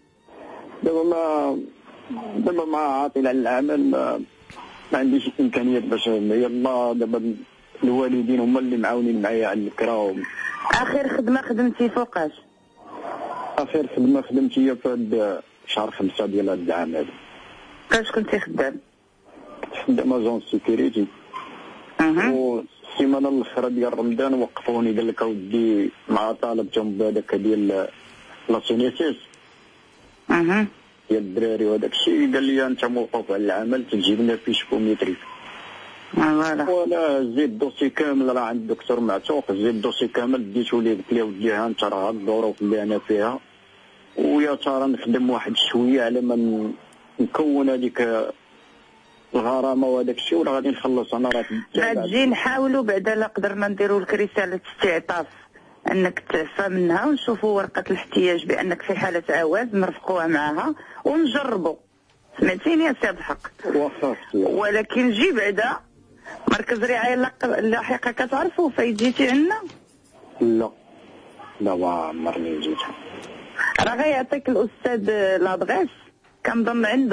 دابا ما دابا ما عاطل على العمل، ما, ما عنديش امكانيات باش يلا. دابا الوالدين هما اللي معاونين معايا على الكرا. اخر خدمه خدمتي فوقاش؟ اخر خدمه خدمتي في هاد شهر خمسة ديال هاد العام هذا. فاش كنتي خدام؟ كنت خدام اجون سيكوريتي. اها. والسيمانه الاخرى ديال رمضان وقفوني، قال لك اودي مع طالبتهم بهذاك ديال لاسونيسيس. اها. ديال الدراري وهذاك الشيء، قال لي انت موقوف على العمل تجيب لنا فيش كوميتري. فوالا. وانا زيد الدوسي كامل راه عند الدكتور معتوق، زيد الدوسي كامل ديتو ليه، قلت له ودي ها انت راه الظروف اللي انا فيها، ويا ترى نخدم واحد شويه على ما نكون هذيك الغرامه وهذاك الشيء، ولا غادي نخلص انا راه. بعد تجي نحاولوا بعدا لا قدرنا نديروا لك رساله استعطاف انك تعفى منها، ونشوفوا ورقه الاحتياج بانك في حاله عواز نرفقوها معها ونجربوا. سمعتيني يا سي عبد الحق؟ واخا. ولكن جي بعدا مركز رعايه اللاحقه كتعرفوا فاين جيتي عندنا؟ لا لا ما عمرني جيت. راه غيعطيك الاستاذ لادغيس كنظن عنده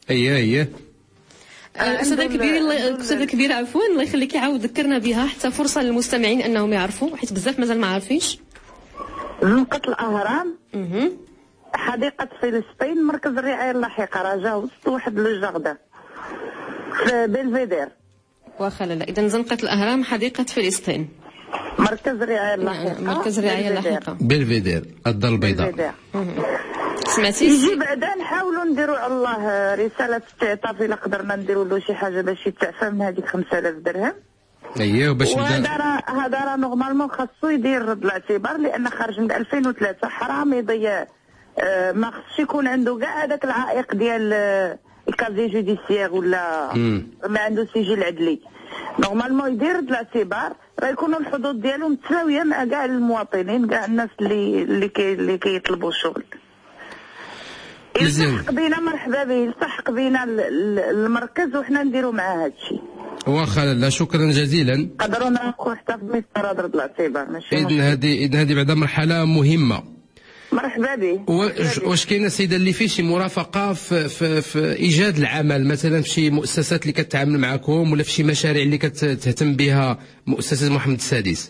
اييه اييه استاذه الكبير استاذه الكبير عفوا الله يخليك يعاود ذكرنا بها حتى فرصه للمستمعين انهم يعرفوا حيت بزاف مازال ما عارفينش. زنقة الأهرام، حديقة فلسطين، مركز الرعاية اللاحقة، رجاء وسط واحد لو جاردان في بلفيدير. واخا لا اذا زنقة الأهرام حديقة فلسطين مركز الرعاية اللاحقة مركز الرعاية اللاحقة بلفيدير الدار البيضاء. سمعتي يجي بعدا نحاولوا نديروا على الله رسالة استعطاف إلا قدرنا نديروا له شي حاجة باش يتعفى من هذيك خمسة آلاف درهم. اييه باش وهذا راه هذا راه نورمالمون خاصو يدير رد الاعتبار لان خارج من ألفين وثلاثة حرام يضيع. آه ما خصش يكون عنده كاع هذاك العائق ديال الكازي جوديسيير ولا ما عنده سجل عدلي. نورمالمون يدير رد الاعتبار راه يكونوا الحدود ديالو متساويه مع كاع المواطنين كاع الناس اللي اللي كي اللي كيطلبوا الشغل. يلتحق بينا مرحبا به، يلتحق بينا المركز وحنا نديروا معاه هذا الشيء. واخا لا شكرا جزيلا. قدروا ناخذ حتى في مسطره رد الاعتبار ماشي. اذن هذه اذن هذه بعدا مرحله مهمه. مرحبا به. واش واش كاينه السيده اللي فيه شي مرافقه في, في, في ايجاد العمل مثلا في شي مؤسسات اللي كتعامل معكم ولا في شي مشاريع اللي كتهتم بها مؤسسه محمد السادس؟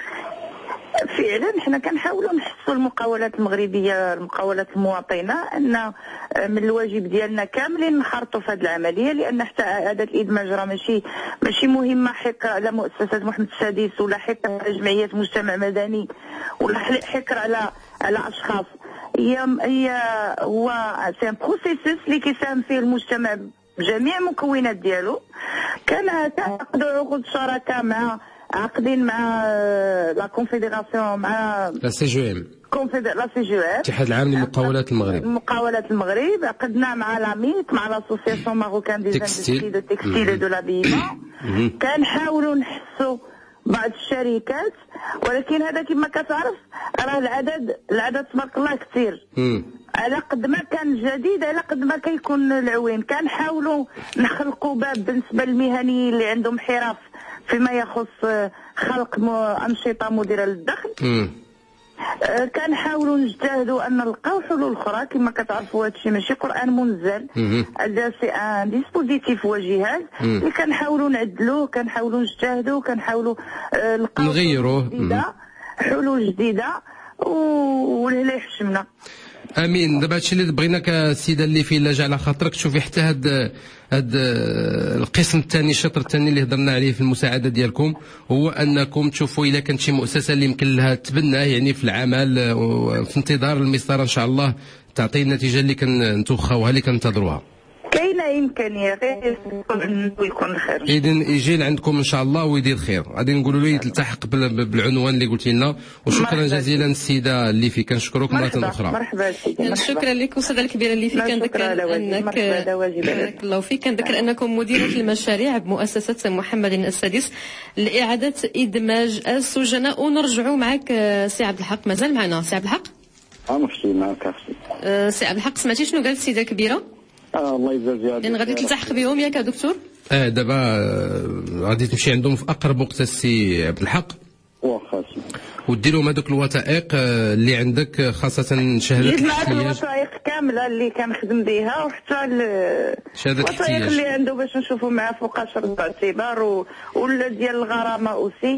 فعلا حنا كنحاولوا نحسوا المقاولات المغربيه المقاولات المواطنه ان من الواجب ديالنا كاملين نخرطوا في هذه العمليه لان حتى هذا الادماج راه ماشي ماشي مهمه حكر على مؤسسه محمد السادس ولا حكر على جمعيات مجتمع مدني ولا حكر على على اشخاص. هي هي هو سي ان بروسيسوس اللي كيساهم فيه المجتمع بجميع المكونات ديالو. كان كنعقدوا عقود شراكه مع عاقدين مع لا كونفيدراسيون مع لا سي جو ام لا سي جو ام الاتحاد العام لمقاولات المغرب مقاولات المغرب. عقدنا مع لاميت مع لاسوسياسيون ماروكان دي اندستري دو تكستيل دو لابيمون. كنحاولوا نحسوا بعض الشركات ولكن هذا كما كتعرف راه العدد العدد تبارك الله كثير. على قد ما كان جديد على قد ما كيكون العوين. كنحاولوا نخلقوا باب بالنسبه للمهنيين اللي عندهم حرف فيما يخص خلق أنشطة مديرة للدخل. آه كنحاولوا نجتهدوا أن نلقاو حلول أخرى. كما كتعرفوا هذا الشيء ماشي قرآن منزل، هذا سي ان ديسبوزيتيف وجهاز اللي كنحاولوا نعدلوه، كنحاولوا نجتهدوا، كنحاولوا آه نلقاو نغيروه حلول جديدة والله يحشمنا. امين. دابا هادشي اللي بغيناك السيده اللي في لا جا على خاطرك تشوفي حتى هاد هاد القسم الثاني الشطر الثاني اللي هضرنا عليه في المساعده ديالكم هو انكم تشوفوا الا كانت شي مؤسسه اللي يمكن لها تبناه يعني في العمل في انتظار المسطره ان شاء الله تعطي النتيجه اللي كنتوخاوها اللي كننتظروها. كاينه امكانيه غير يكون خير. اذن يجي لعندكم ان شاء الله ويدير خير. غادي نقولوا له يلتحق بالعنوان اللي قلتي لنا. وشكرا جزيلا السيده اللي في كنشكرك مره اخرى. مرحبا سيدي. شكرا لك استاذه الكبيره اللي في كنذكر انك بارك الله فيك كنذكر انكم مديره المشاريع بمؤسسه محمد السادس لاعاده ادماج السجناء. ونرجعوا معك سي عبد الحق. مازال معنا سي عبد الحق؟ اه مشي معك سي عبد الحق. سمعتي شنو قالت السيده الكبيره؟ اه الله يجازيها. يعني غادي تلتحق بهم ياك دكتور؟ اه دابا غادي تمشي عندهم في اقرب وقت السي عبد الحق. واخا ودير لهم هذوك الوثائق اللي عندك خاصه شهاده الاحتياج. الوثائق كامله اللي كنخدم بها وحتى شهاده الاحتياج اللي عنده باش نشوفوا معاه فوقاش رد اعتبار ولا ديال الغرامه اوسي.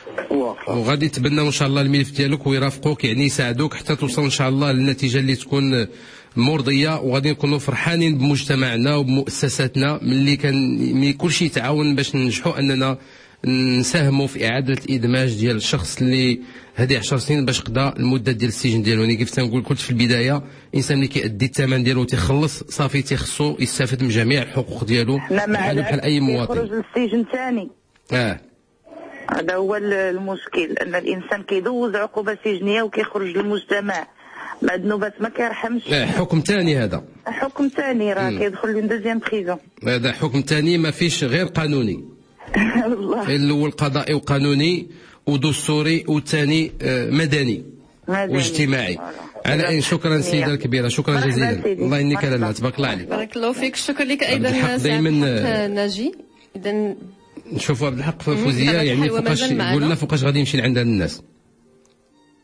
وغادي تبناو ان شاء الله الملف ديالك ويرافقوك يعني يساعدوك حتى توصل ان شاء الله للنتيجه اللي تكون مرضيه. وغادي نكونوا فرحانين بمجتمعنا وبمؤسساتنا ملي كان ملي كلشي يتعاون باش ننجحوا اننا نساهموا في اعاده الادماج ديال الشخص اللي هذه عشر سنين باش قضى المده ديال السجن ديالو. يعني كيف تنقول كنت في البدايه انسان اللي كيأدي الثمن ديالو تيخلص صافي تيخصو يستافد من جميع الحقوق ديالو بحال بحال اي مواطن. يخرج للسجن ثاني. اه هذا هو المشكل ان الانسان كيدوز عقوبه سجنيه وكيخرج للمجتمع بعد نوبات ما كيرحمش. اه حكم ثاني هذا. حكم ثاني راه كيدخل لون دوزيام بريزون. هذا حكم ثاني ما فيش غير قانوني. والله الاول قضائي وقانوني ودستوري والثاني مدني واجتماعي. على ان شكرا سيده الكبيره شكرا جزيلا. الله ينيك لاله تبارك الله عليك. بارك الله فيك. شكرا لك ايضا دائما ناجي. اذا نشوفوا عبد الحق فوزيه يعني فوقاش قلنا فوقاش غادي يمشي لعند الناس.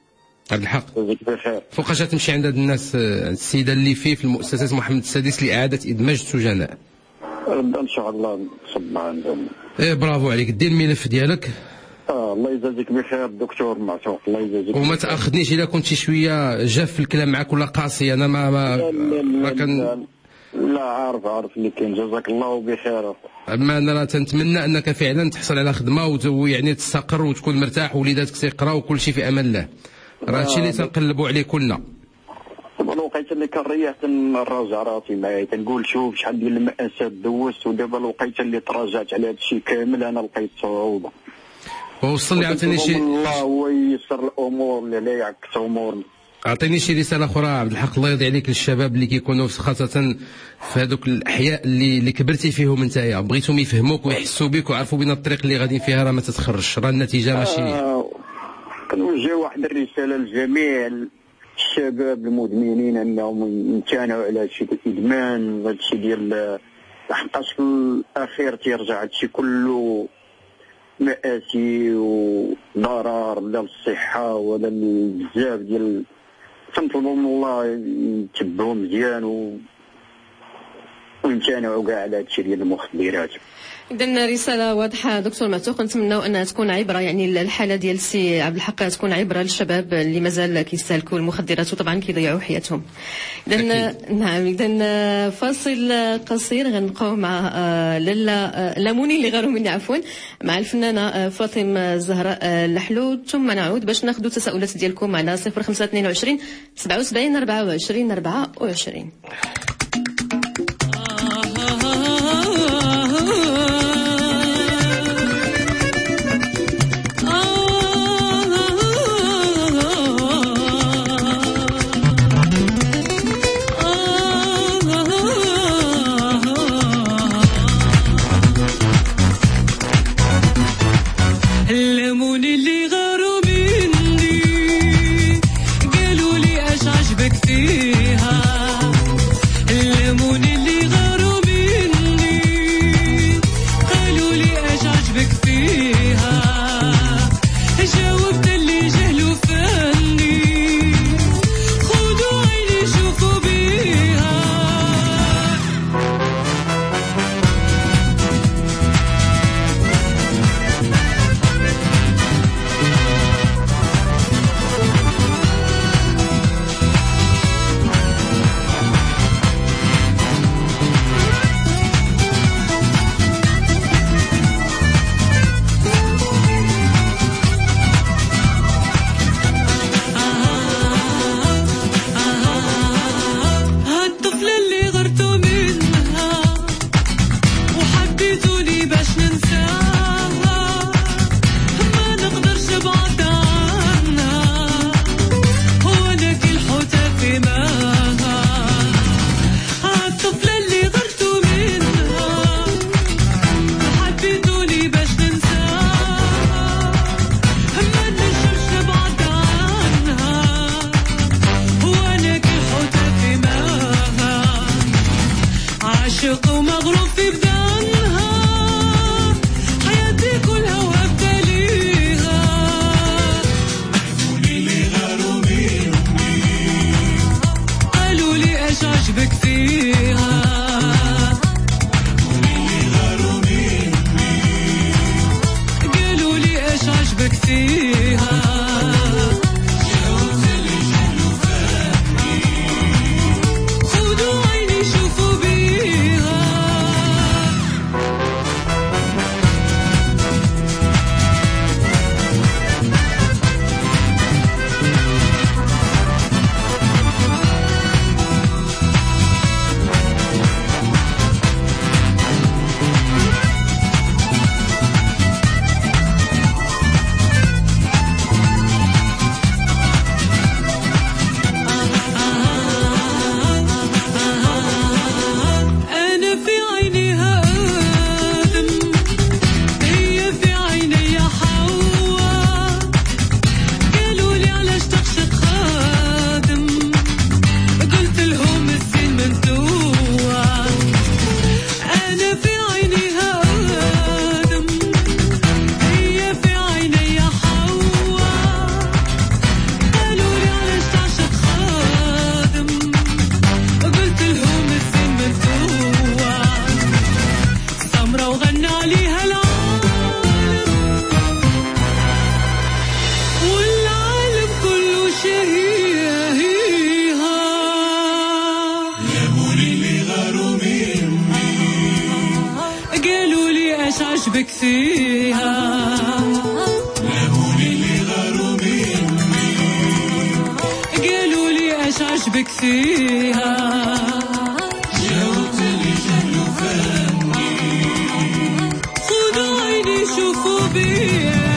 عبد الحق يجزيك بخير. فوقاش تمشي عند هاد الناس السيده اللي فيه في المؤسسات محمد السادس لاعاده ادماج السجناء؟ رد ان شاء الله نصب عندهم. ايه برافو عليك، دير الملف ديالك. اه الله يجازيك بخير دكتور معتوق، الله يجازيك. وما تاخذنيش الا كنتي شويه جاف في الكلام معك ولا قاسي، انا ما ما لا لا ما كان لا, لا عارف عارف اللي كاين، جزاك الله بخير. اما انا تنتمنى انك فعلا تحصل على خدمه ويعني تستقر وتكون مرتاح ووليداتك تيقراو وكل شيء في امان الله. راه هادشي اللي تنقلبوا عليه كلنا. الوقيته اللي كنريح تنراجع راسي معايا، تنقول شوف شحال ديال المأساة دوزت، ودابا الوقيته اللي تراجعت على هذا الشيء كامل انا لقيت صعوبه. ووصل لي عاوتاني شي الله هو ييسر الامور اللي لا يعكس امورنا. اعطيني شي رساله اخرى عبد الحق، الله يرضي عليك، للشباب اللي كيكونوا خاصه في هذوك الاحياء اللي اللي كبرتي فيهم نتايا، بغيتهم يفهموك ويحسوا بك ويعرفوا بين الطريق اللي غاديين فيها راه ما تتخرجش، راه النتيجه ماشي. آه كنوجه واحد الرساله لجميع الشباب المدمنين انهم يمتنعوا على هادشي ديال الادمان، هادشي ديال لحقاش في الاخير تيرجع هادشي كله مآسي وضرر لا للصحه ولا بزاف ديال. تنطلبوا من الله يتبعوا مزيان و ويمتنعوا كاع على هادشي ديال المخدرات. إذا رسالة واضحة دكتور معتوق، نتمناو أنها تكون عبرة، يعني الحالة ديال سي عبد الحق تكون عبرة للشباب اللي مازال كيستهلكوا المخدرات وطبعا كيضيعوا حياتهم. إذا نعم، إذا فاصل قصير غنبقاو مع لالا لاموني اللي غاروا مني عفوا مع الفنانة فاطمة الزهراء اللحلو، ثم نعود باش ناخذوا التساؤلات ديالكم على صفر خمسة اثنين وعشرين سبعة وسبعين أربعة وعشرين أربعة وعشرين. فيها جاوبتني جهل فاني خذوا عيني شوفوا بيها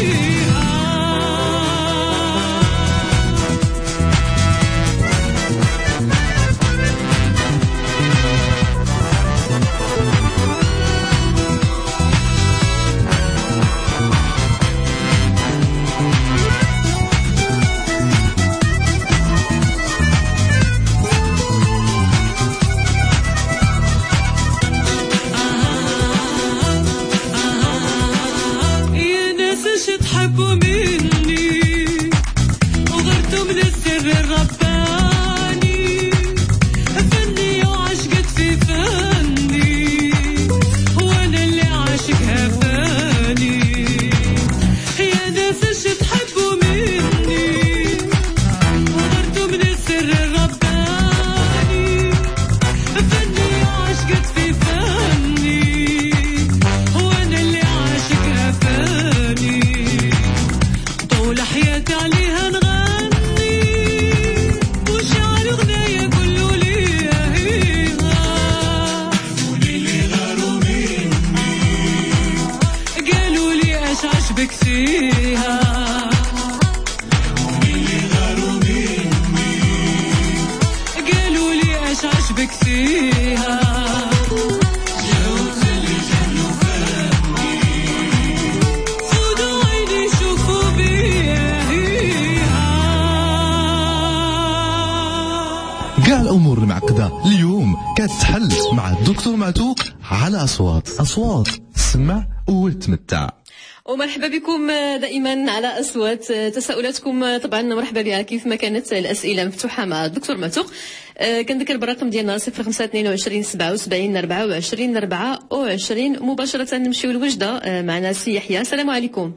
الأمور المعقدة اليوم كتحل مع الدكتور معتوق على أصوات أصوات تسمع وتمتع. ومرحبا بكم دائما على أصوات. تساؤلاتكم طبعا مرحبا بها كيف ما كانت الأسئلة مفتوحة مع الدكتور معتوق. كنذكر بالرقم ديالنا صفر خمسة اثنين وعشرين سبعة وسبعين أربعة وعشرين أربعة وعشرين. مباشرة نمشيو لوجدة معنا سي يحيى. السلام عليكم.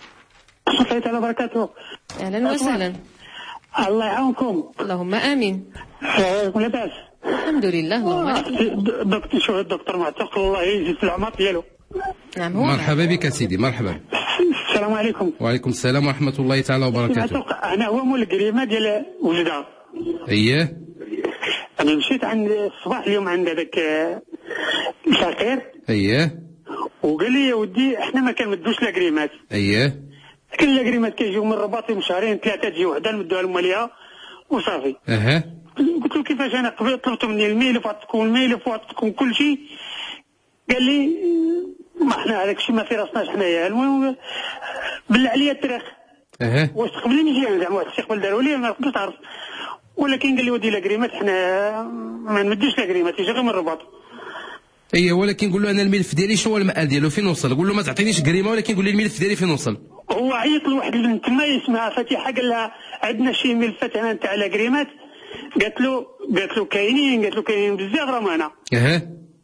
ورحمة الله وبركاته. أهلا وسهلا. الله يعاونكم. اللهم آمين. لاباس؟ الحمد لله. اللهم دكتور شو الدكتور معتوق الله يجزي في العمر ديالو. نعم هو. مرحبا بك سيدي مرحبا. السلام عليكم. وعليكم السلام ورحمة الله تعالى وبركاته. أنا هو مول القريمة ديال وجدة. أييه. أنا مشيت عند الصباح اليوم عند هذاك الفقير. أييه. وقال لي يا ودي احنا ما كنمدوش لاكريمات. أييه. كل لاكريمات كيجيو من الرباط من شهرين ثلاثة تجي وحدة نمدوها لهم ليها وصافي. أها. قلت له كيفاش انا قبل طلبت مني الميلف وتكون الميلف وتكون كل شيء. قال لي ما احنا هذاك الشيء ما في راسناش حنايا. المهم بالله عليا التاريخ. اها. واش تقبلني نجي زعما واحد الاستقبال داروا لي ما كنتش عارف. ولكن قال لي ودي لاكريمات حنا ما نمدوش لاكريمات يجي غير من الرباط. اييه ولكن قول له انا الملف ديالي شنو هو المآل ديالو فين وصل. قول له ما تعطينيش كريمه ولكن قول لي الملف ديالي فين وصل. هو عيط لواحد البنت تما اسمها فاتحه قال لها عندنا شي ملفات هنا نتاع لاكريمات. قالت له قالت له كاينين قالت له كاينين بزاف راه معنا. اها.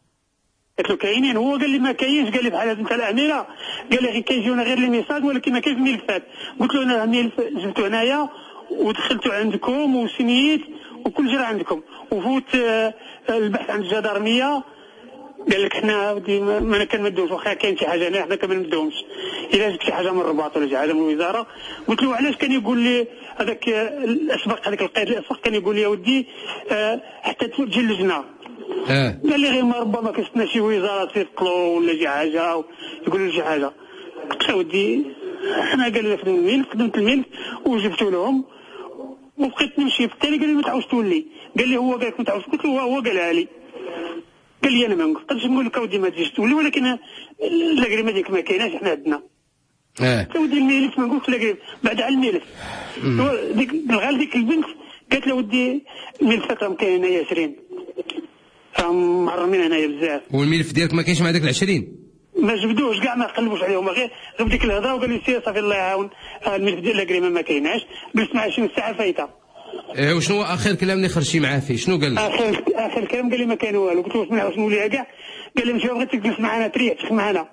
قلت له كاينين. هو قال لي ما كاينش. قال لي بحال هاد نتاع الاميره قال لي غير كيجيونا غير لي ميساج ولكن ما كاينش ملفات. قلت له انا ملف جبته هنايا ودخلته عندكم وسنيت وكل شيء عندكم وفوت البحث عند الجدارميه. قال لك حنا ما كنمدوش واخا كاين شي حاجه هنا حنا كما نمدوهمش. الا جبت شي حاجه من الرباط ولا شي حاجه من الوزاره. قلت له علاش كان يقول لي هذاك الاسبق هذاك القائد الاسبق كان يقول لي يا ودي أه حتى تجي اللجنه. اه قال لي غير ما ربما كتسنى شي وزاره تيطلعوا ولا شي حاجه يقولوا شي حاجه. قلت له ودي حنا قال لي خدمت الملف خدمت الملف وجبته لهم وبقيت نمشي. بالتالي قال لي ما تعاودش تولي. قال لي هو قال لك ما تعاودش. قلت له هو قالها لي. قال لي انا ما نقدرش نقول لك اودي ما تجيش تولي ولكن لاكريمه ديك ما كايناش حنا عندنا. اه ودي الملف ما نقولش لاكريمه بعد على الملف. ديك الغال ديك البنت قالت له ودي الملفات راهم كاينين هنايا عشرين راهم محرمين هنايا بزاف. والملف ديالك ما كاينش مع داك العشرين؟ ما جبدوش كاع ما قلبوش عليهم غير غير ديك الهضره وقال لي سير صافي الله يعاون الملف ديال لاكريمه ما كايناش. جلست معاه شي ساعه فايته. ايه وشنو هو اخر كلام اللي خرجتي معاه فيه شنو قال لك؟ اخر اخر كلام قال لي ما كان والو. قلت له اسمع واش نوليها كاع. قال لي مشي بغيت تجلس معنا تريح تخ معنا.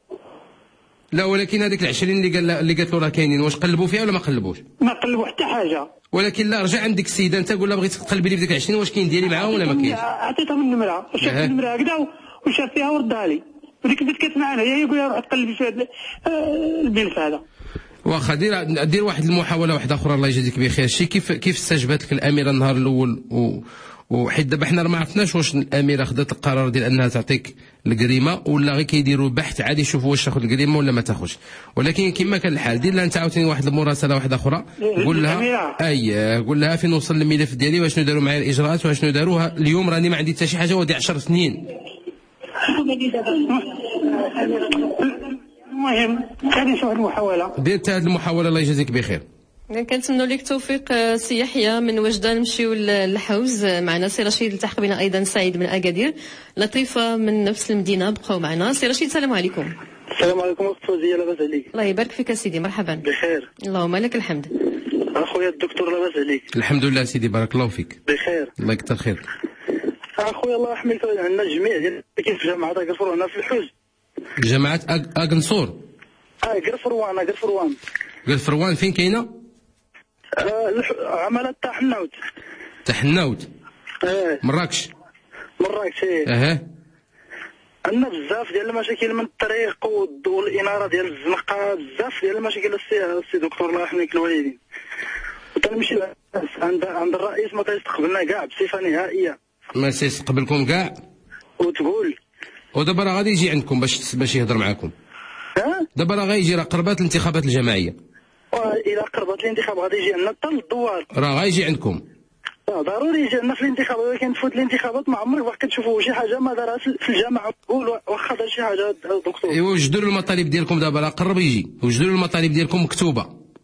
لا ولكن هذيك العشرين اللي قال اللي قالت له راه كاينين واش قلبوا فيها ولا ما قلبوش؟ ما قلبوا حتى حاجه. ولكن لا رجع عندك السيده انت قول لها بغيت تقلبي لي في ديك العشرين واش كاين ديالي معاهم ولا ما كاينش؟ عطيتهم النمره شاف النمره هكذا وشاف فيها وردها لي. وديك البنت كانت معنا هي يقول لها روح تقلبي في هذا الملف هذا. واخا دير دير واحد المحاوله واحده اخرى الله يجازيك بخير. شي كيف كيف استجابت لك الاميره النهار الاول و وحيت دابا حنا ما عرفناش واش الاميره خدات القرار ديال انها تعطيك الكريمه ولا غير كيديروا بحث عادي يشوفوا واش تاخذ الكريمه ولا ما تاخذش. ولكن كما كان الحال دير لها انت عاوتاني واحد المراسله واحده اخرى قول لها اي قول لها فين وصل الملف ديالي واشنو داروا معايا الاجراءات واشنو داروها اليوم راني ما عندي حتى شي حاجه ودي عشر سنين. المهم غادي نشوف المحاوله دير حتى هذه المحاوله الله يجازيك بخير. كنتمنوا لك توفيق. سي يحيى من وجدان نمشيو للحوز معنا. سي رشيد التحق بنا ايضا سعيد من اكادير. لطيفه من نفس المدينه بقاو معنا. سي رشيد السلام عليكم. السلام عليكم اخت فوزيه لاباس عليك؟ الله يبارك فيك سيدي مرحبا. بخير اللهم لك الحمد. اخويا الدكتور لاباس عليك؟ الحمد لله سيدي بارك الله فيك. بخير الله يكثر خيرك. اخويا الله يحميك عندنا الجميع ديال كيف في جامعه اكرفور هنا في الحوز. جامعه اكنصور. اه اكرفروان اكرفروان. اكرفروان فين كاينه؟ آه عملت تحنوت. تحنوت. اه مراكش. مراكش ايه. اها. عندنا بزاف ديال المشاكل من الطريق والاناره ديال الزنقه بزاف ديال المشاكل السي السي دكتور الله يحميك الوالدين. وتنمشي عند عند الرئيس ما تيستقبلنا كاع بصفه نهائيه. ما تيستقبلكم كاع؟ وتقول ودابا راه غادي يجي عندكم باش باش يهضر معاكم. ها؟ دابا راه غايجي راه قربات الانتخابات الجماعيه. والى قربت الانتخاب غادي يجي عندنا حتى للدوار. راه غايجي عندكم. اه ضروري يجي عندنا في الانتخابات ولكن تفوت الانتخابات ما عمرك باقي كتشوفوا شي حاجه ما دارها في الجامعه تقول واخا دار شي حاجه دكتور. ايوا وجدوا له المطالب ديالكم دابا راه قرب يجي وجدوا له المطالب ديالكم مكتوبه.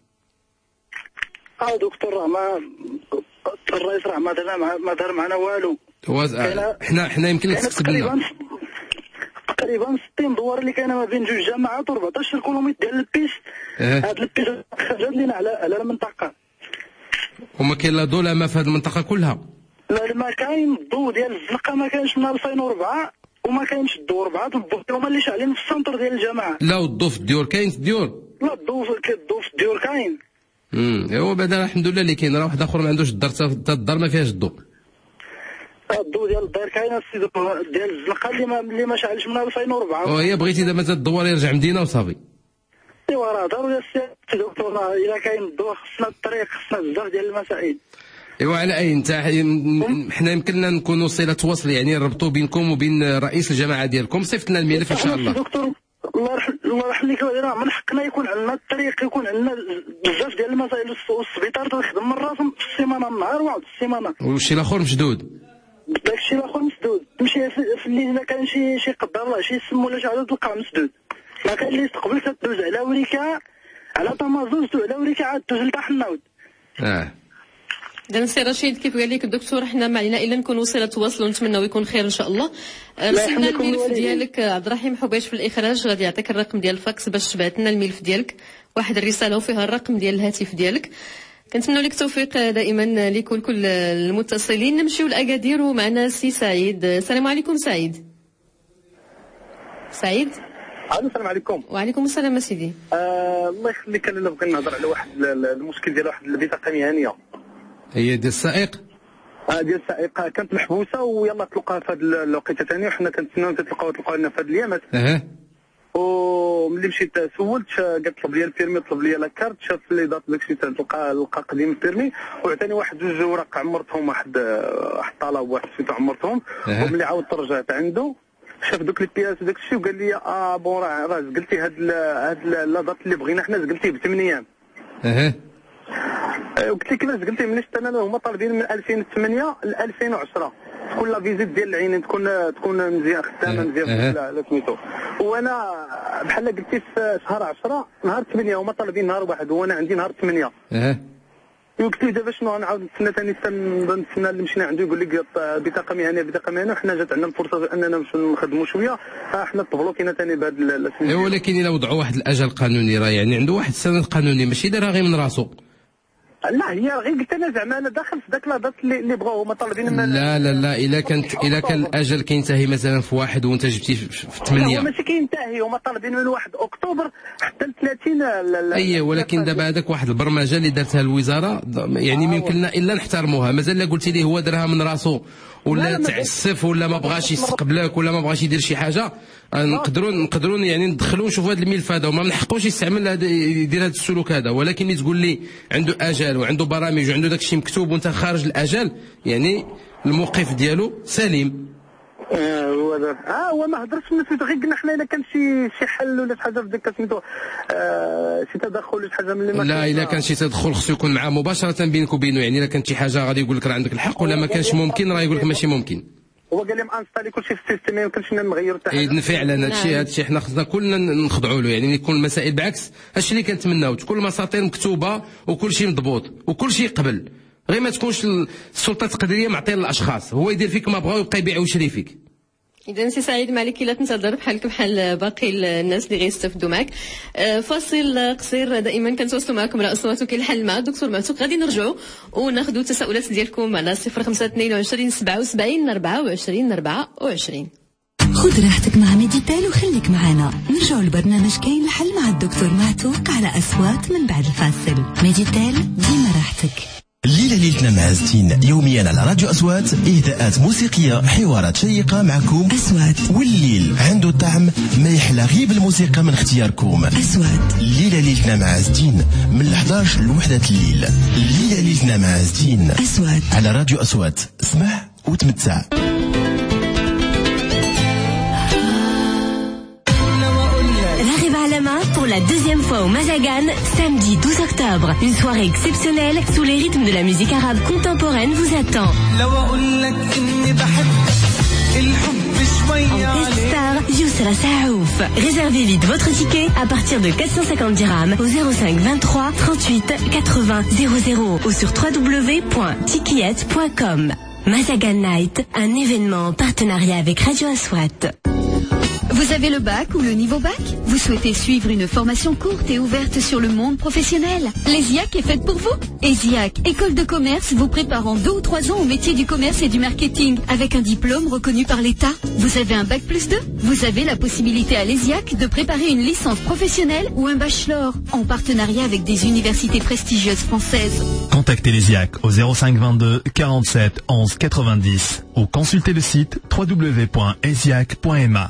اه دكتور راه ما الرئيس راه ما دار ما دار معنا والو. حنا حنا يمكن لك تكتب لنا تقريبا ستين دوار اللي كاينه ما بين جوج جامعات و14 كيلومتر ديال البيس. هاد البيس خرجت لينا على على المنطقه. وما كاين لا ضوء لا ما في هذه المنطقه كلها؟ لا ما كاين الضوء ديال الزنقه ما كاينش من ألفين وأربعة وما كاينش الضوء أربعة الضوء هما اللي شاعلين في السنتر ديال الجامعه. لا والضوء في الديور كاين في الديور؟ لا الضوء في الضوء في الديور كاين. امم ايوا بعدا الحمد لله اللي كاين راه واحد اخر ما عندوش الدار حتى الدار ما فيهاش الضوء. الضوء ديال الدار كاين السي ديال الزنقه اللي ما اللي ما شعلش من ألفين وأربعة. وهي بغيتي دابا الضوء يرجع مدينه وصافي. ايوا راه ضروري السي دكتور الا كاين الضوء خصنا الطريق خصنا بزاف ديال المسائل. ايوا على اي انت حنا يمكننا نكونوا صله وصل يعني نربطوا بينكم وبين رئيس الجماعه ديالكم. صيفط لنا الملف ان شاء الله. دكتور الله يرحم الله يرحم لك راه من حقنا يكون عندنا الطريق يكون عندنا بزاف ديال المسائل والسبيطار تخدم من راسهم في السيمانه النهار واحد السيمانه. والشيء الاخر مشدود. داك الشيء الاخر مسدود. تمشي في الليل الا كان شي شي قدر الله شي سم ولا شي حاجه تلقاه مسدود. ما كاين اللي يستقبل تدوز على وريكا على طمازوز على وريكا عاد تدوز لتحناود. اه اذا سي رشيد كيف قال لك الدكتور حنا ما علينا الا نكونوا وصله تواصل ونتمنوا يكون خير ان شاء الله. رسلنا الملف ديالك عبد الرحيم حبيش في الاخراج غادي يعطيك الرقم ديال الفاكس باش تبعت لنا الملف ديالك واحد الرساله وفيها الرقم ديال الهاتف ديالك. كنتمنوا لك التوفيق دائما لكل كل المتصلين. نمشيو لاكادير ومعنا سي سعيد. السلام عليكم سعيد. سعيد السلام عليكم. وعليكم السلام سيدي. آه الله يخليك انا بغيت نهضر على واحد المشكل ديال واحد البطاقه المهنيه. هي ديال السائق؟ اه ديال السائق كانت محبوسه ويلا تلقاها في هذه الوقيته ثاني وحنا كنتسناو تلقاوها تلقاو لنا في هذه الايامات. اها وملي مشيت سولت قالت طلب لي البيرمي طلب لي لاكارت شاف لي دات داكشي تلقى لقى قديم البيرمي وعطاني واحد جوج اوراق عمرتهم واحد واحد الطلب واحد سيتو عمرتهم. وملي عاودت رجعت عنده شاف دوك لي بياس وداك الشيء وقال لي اه بون راه راه زقلتي هاد هاد لا دات اللي بغينا حنا زقلتيه بثمان ايام. اها وقلت لك كيفاش زقلتي منيش انا هما طالبين من ألفين وثمانية ل ألفين وعشرة تكون لا فيزيت ديال العينين تكون تكون مزيان خدامه مزيان لا سميتو. وانا بحال قلتي في شهر عشرة نهار ثمانية هما طالبين نهار واحد وانا عندي نهار ثمانية. اها قلت له دابا شنو غنعاود نتسنى ثاني نتسنى اللي مشينا عنده يقول لك بطاقه مهنيه بطاقه مهنيه وحنا جات عندنا الفرصه اننا باش نخدموا شويه حنا تبلوكينا ثاني بهذا. ولكن الا وضعوا واحد الاجل قانوني راه يعني عنده واحد السند قانوني ماشي دارها غير من راسو. لا هي غير قلت انا زعما انا داخل في ذاك لاضات اللي, اللي بغاو هما طالبين من لا لا لا الا كانت الا كان الاجل كينتهي مثلا في واحد وانت جبتي في ثمانية هو ماشي كينتهي هما طالبين من واحد اكتوبر حتى ل ثلاثين. اي ولكن دابا هذاك واحد البرمجه اللي دارتها الوزاره يعني ما يمكن لنا الا نحترموها. مازال لا قلتي لي هو دارها من راسو ولا تعسف ولا ما بغاش يستقبلك ولا ما بغاش يدير شي حاجه، نقدروا نقدروا يعني ندخلوا نشوفوا هذا الملف هذا وما نحقوش يستعمل هذا يدير هذا السلوك هذا. ولكن اللي تقول لي عنده اجل وعنده برامج وعنده داك الشيء مكتوب وانت خارج الاجل يعني الموقف ديالو سليم. اه هو اه هو ما هضرش من سميتو غير قلنا حنا الا كان شي شي حل ولا شي حاجه في ديك سميتو آه شي تدخل ولا شي حاجه من اللي ما لا الا كان شي تدخل خصو يكون معاه مباشره بينك وبينه. يعني الا كانت شي حاجه غادي يقول لك راه عندك الحق ولا ما كانش ممكن راه يقول لك ماشي ممكن. هو قال لي مانستالي كلشي في السيستم ما يمكنش نغيروا حتى حاجه. اذا فعلا هذا الشيء هذا الشيء حنا خصنا كلنا نخضعوا له. يعني يكون المسائل بعكس هادشي اللي كنتمناو تكون المساطير مكتوبه وكل شيء مضبوط وكل شيء قبل، غير ما تكونش السلطه التقديريه معطيه للاشخاص هو يدير فيك ما بغا ويبقى يبيع ويشري فيك. إذا سي سعيد مالك إلا تنتظر بحالك بحال باقي الناس اللي غيستافدوا معك. فاصل قصير دائما كنتواصلوا معكم على أصوات وكاين الحل مع الدكتور معتوق. غادي نرجعوا وناخذوا التساؤلات ديالكم على صفر خمسة اثنين وعشرين سبعة وسبعين أربعة وعشرين أربعة وعشرين. خذ راحتك مع ميديتال وخليك معنا. نرجعوا لبرنامج كاين الحل مع الدكتور معتوق على أصوات من بعد الفاصل. ميديتال ديما راحتك. الليلة ليلتنا مع ستين يوميا على راديو أصوات، إهداءات موسيقية، حوارات شيقة معكم أصوات. والليل عنده طعم ما يحلى غير بالموسيقى من اختياركم أصوات. الليلة ليلتنا مع ستين من الحداش لوحدة الليل. الليلة ليلتنا مع ستين أصوات على راديو أصوات. اسمع وتمتع. Pour la deuxième fois au Mazagan, samedi douze octobre. Une soirée exceptionnelle sous les rythmes de la musique arabe contemporaine vous attend. En guest star, Yousra Saouf. Réservez vite votre ticket à partir de quatre cent cinquante dirhams au zéro cinq vingt-trois trente-huit quatre-vingts zéro zéro ou sur w w w point tikiet point com. Mazagan Night, un événement en partenariat avec Radio Aswat. Vous avez le bac ou le niveau bac? Vous souhaitez suivre une formation courte et ouverte sur le monde professionnel? L'ESIAC est faite pour vous. ESIAC, école de commerce vous préparant deux ou trois ans au métier du commerce et du marketing avec un diplôme reconnu par l'État. Vous avez un bac plus deux? Vous avez la possibilité à l'ESIAC de préparer une licence professionnelle ou un bachelor en partenariat avec des universités prestigieuses françaises. Contactez l'ESIAC au zéro cinq vingt-deux quarante-sept onze quatre-vingt-dix ou consultez le site w w w point esiac point m a.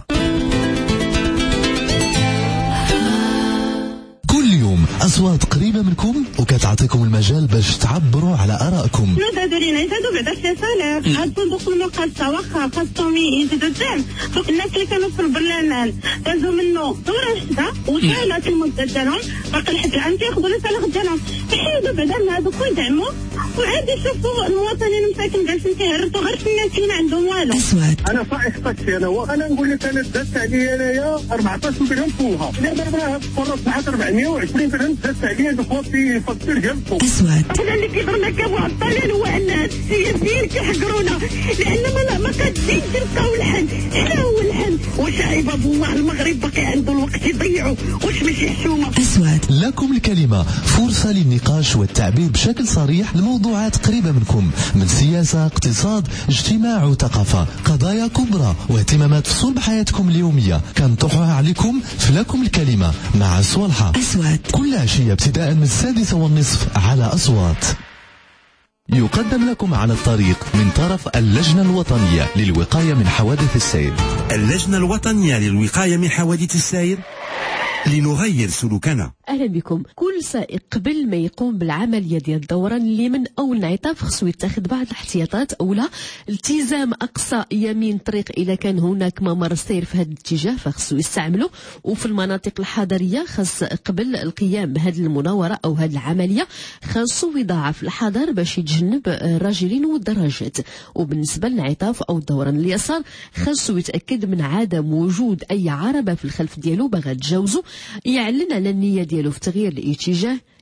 أصوات قريبة منكم وكتعطيكم المجال باش تعبروا على آرائكم. شنو دادو لينا يزادوا بعدا سي صالح عاد صندوق المقاصة واخا خاصهم يزيدوا الدعم. دوك الناس اللي كانوا في البرلمان دازوا منه دورة شتا وطالت المدة ديالهم باقي لحد العام تياخذوا الصالح ديالهم يحيدوا بعدا من هذوك ويدعموا وعاد يشوفوا المواطنين مساكن جالسين كيهرسوا غير في الناس اللي ما عندهم والو. انا صاحب طاكسي انا وانا نقول لك انا دازت عليا انايا أربعطاش مليون فوها دابا راه فرص واحد أربعمية وعشرين مليون دازت عليا بخوتي فاكتور ديال الفوق. انا اللي كيضرنا كابو الطلال هو ان هاد السياسيين كيحقرونا لان ما ما كتزيدش نلقاو الحل. شنو هو الحل؟ واش عباد الله المغرب باقي عنده الوقت يضيعوا؟ واش ماشي حشومه؟ أصوات لكم الكلمة، فرصة للنقاش والتعبير بشكل صريح لموضوعات قريبة منكم من سياسة، اقتصاد، اجتماع وثقافة، قضايا كبرى واهتمامات في صلب حياتكم اليومية كنطرحها عليكم في لكم الكلمة مع صالحة. أصوات كل عشية ابتداء من السادسة والنصف على أصوات. يقدم لكم على الطريق من طرف اللجنة الوطنية للوقاية من حوادث السير. اللجنة الوطنية للوقاية من حوادث السير لنغير سلوكنا. اهلا بكم. كل سائق قبل ما يقوم بالعمليه ديال الدوران اليمين او الانعطاف خصو يتخذ بعض الاحتياطات. اولا التزام اقصى يمين طريق اذا كان هناك ممر سير في هذا الاتجاه فخصو يستعمله، وفي المناطق الحضريه خاص قبل القيام بهذه المناوره او هذه العمليه خاصو يضاعف الحذر باش يتجنب الراجلين والدراجات. وبالنسبه للانعطاف او الدوران اليسار خاصو يتاكد من عدم وجود اي عربه في الخلف ديالو باغا تجاوزو، يعلن على النيه ديالو في تغيير الاتجاه،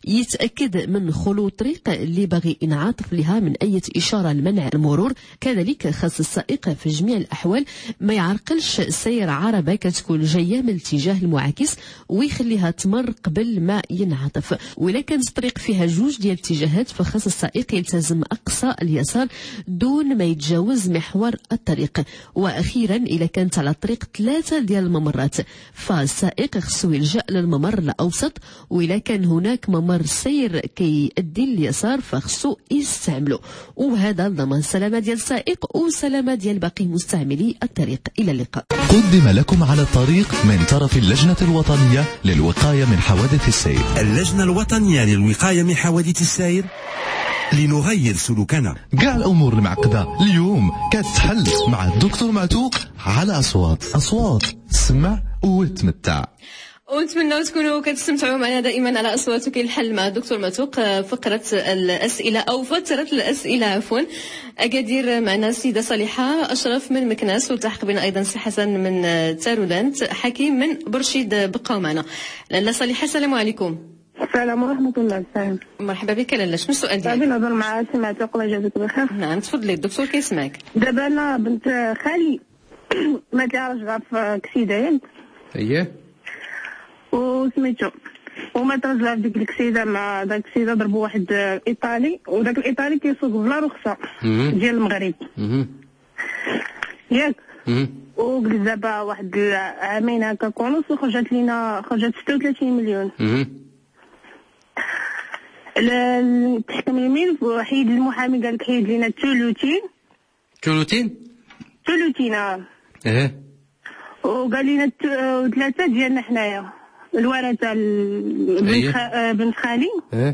يتأكد من خلو طريق اللي باغي ينعاطف لها من أي إشارة لمنع المرور. كذلك خاص السائق في جميع الأحوال ما يعرقلش سير عربة كتكون جاية من الاتجاه المعاكس ويخليها تمر قبل ما ينعطف. وإلا كانت الطريق فيها جوج ديال الاتجاهات فخاص السائق يلتزم أقصى اليسار دون ما يتجاوز محور الطريق. وأخيرا إذا كانت على الطريق ثلاثة ديال الممرات فالسائق خصو يلجأ للممر الأوسط، وإذا كان هناك ممر سير كيؤدي لليسار فخصو يستعمله، وهذا ضمن السلامة ديال السائق وسلامة ديال باقي مستعملي الطريق. إلى اللقاء. قدم لكم على الطريق من طرف اللجنة الوطنية للوقاية من حوادث السير. اللجنة الوطنية للوقاية من حوادث السير، لنغير سلوكنا. كاع الأمور المعقدة اليوم كتحل مع الدكتور معتوق على أصوات. أصوات تسمع وتمتع. ونتمنى تكونوا كتستمتعوا معنا دائما على أصوات كاين الحل مع الدكتور معتوق. فقرة الأسئلة أو فترة الأسئلة عفوا. أكادير معنا السيدة صالحة أشرف من مكناس، وتحق بنا أيضا سي حسن من تارودانت، حكيم من برشيد بقاو معنا. لاله صالحة السلام عليكم. السلام ورحمة الله. السلام. مرحبا بك لاله، شنو السؤال ديالك؟ غادي نهضر مع سي معتوق الله يجازيك بخير. نعم تفضلي الدكتور كيسمعك. دابا أنا بنت خالي مات لها راجلها في اكسيدين. اييه. وسميتو ومات راجلها في ديك الاكسيده، مع داك الاكسيده ضربوا واحد ايطالي، وداك الايطالي كيسوق بلا رخصه ديال المغرب ياك. وجلس دابا واحد عامين هكا كونص وخرجت لينا خرجت ستة وثلاثين مليون. التحكم اليمين حيد المحامي قال لك حيد لينا الثلثين. ثلثين؟ ثلثين اه. اه. وقال لنا ثلاثه ديالنا حنايا الورثه بنت خ... بنت خالي. اه.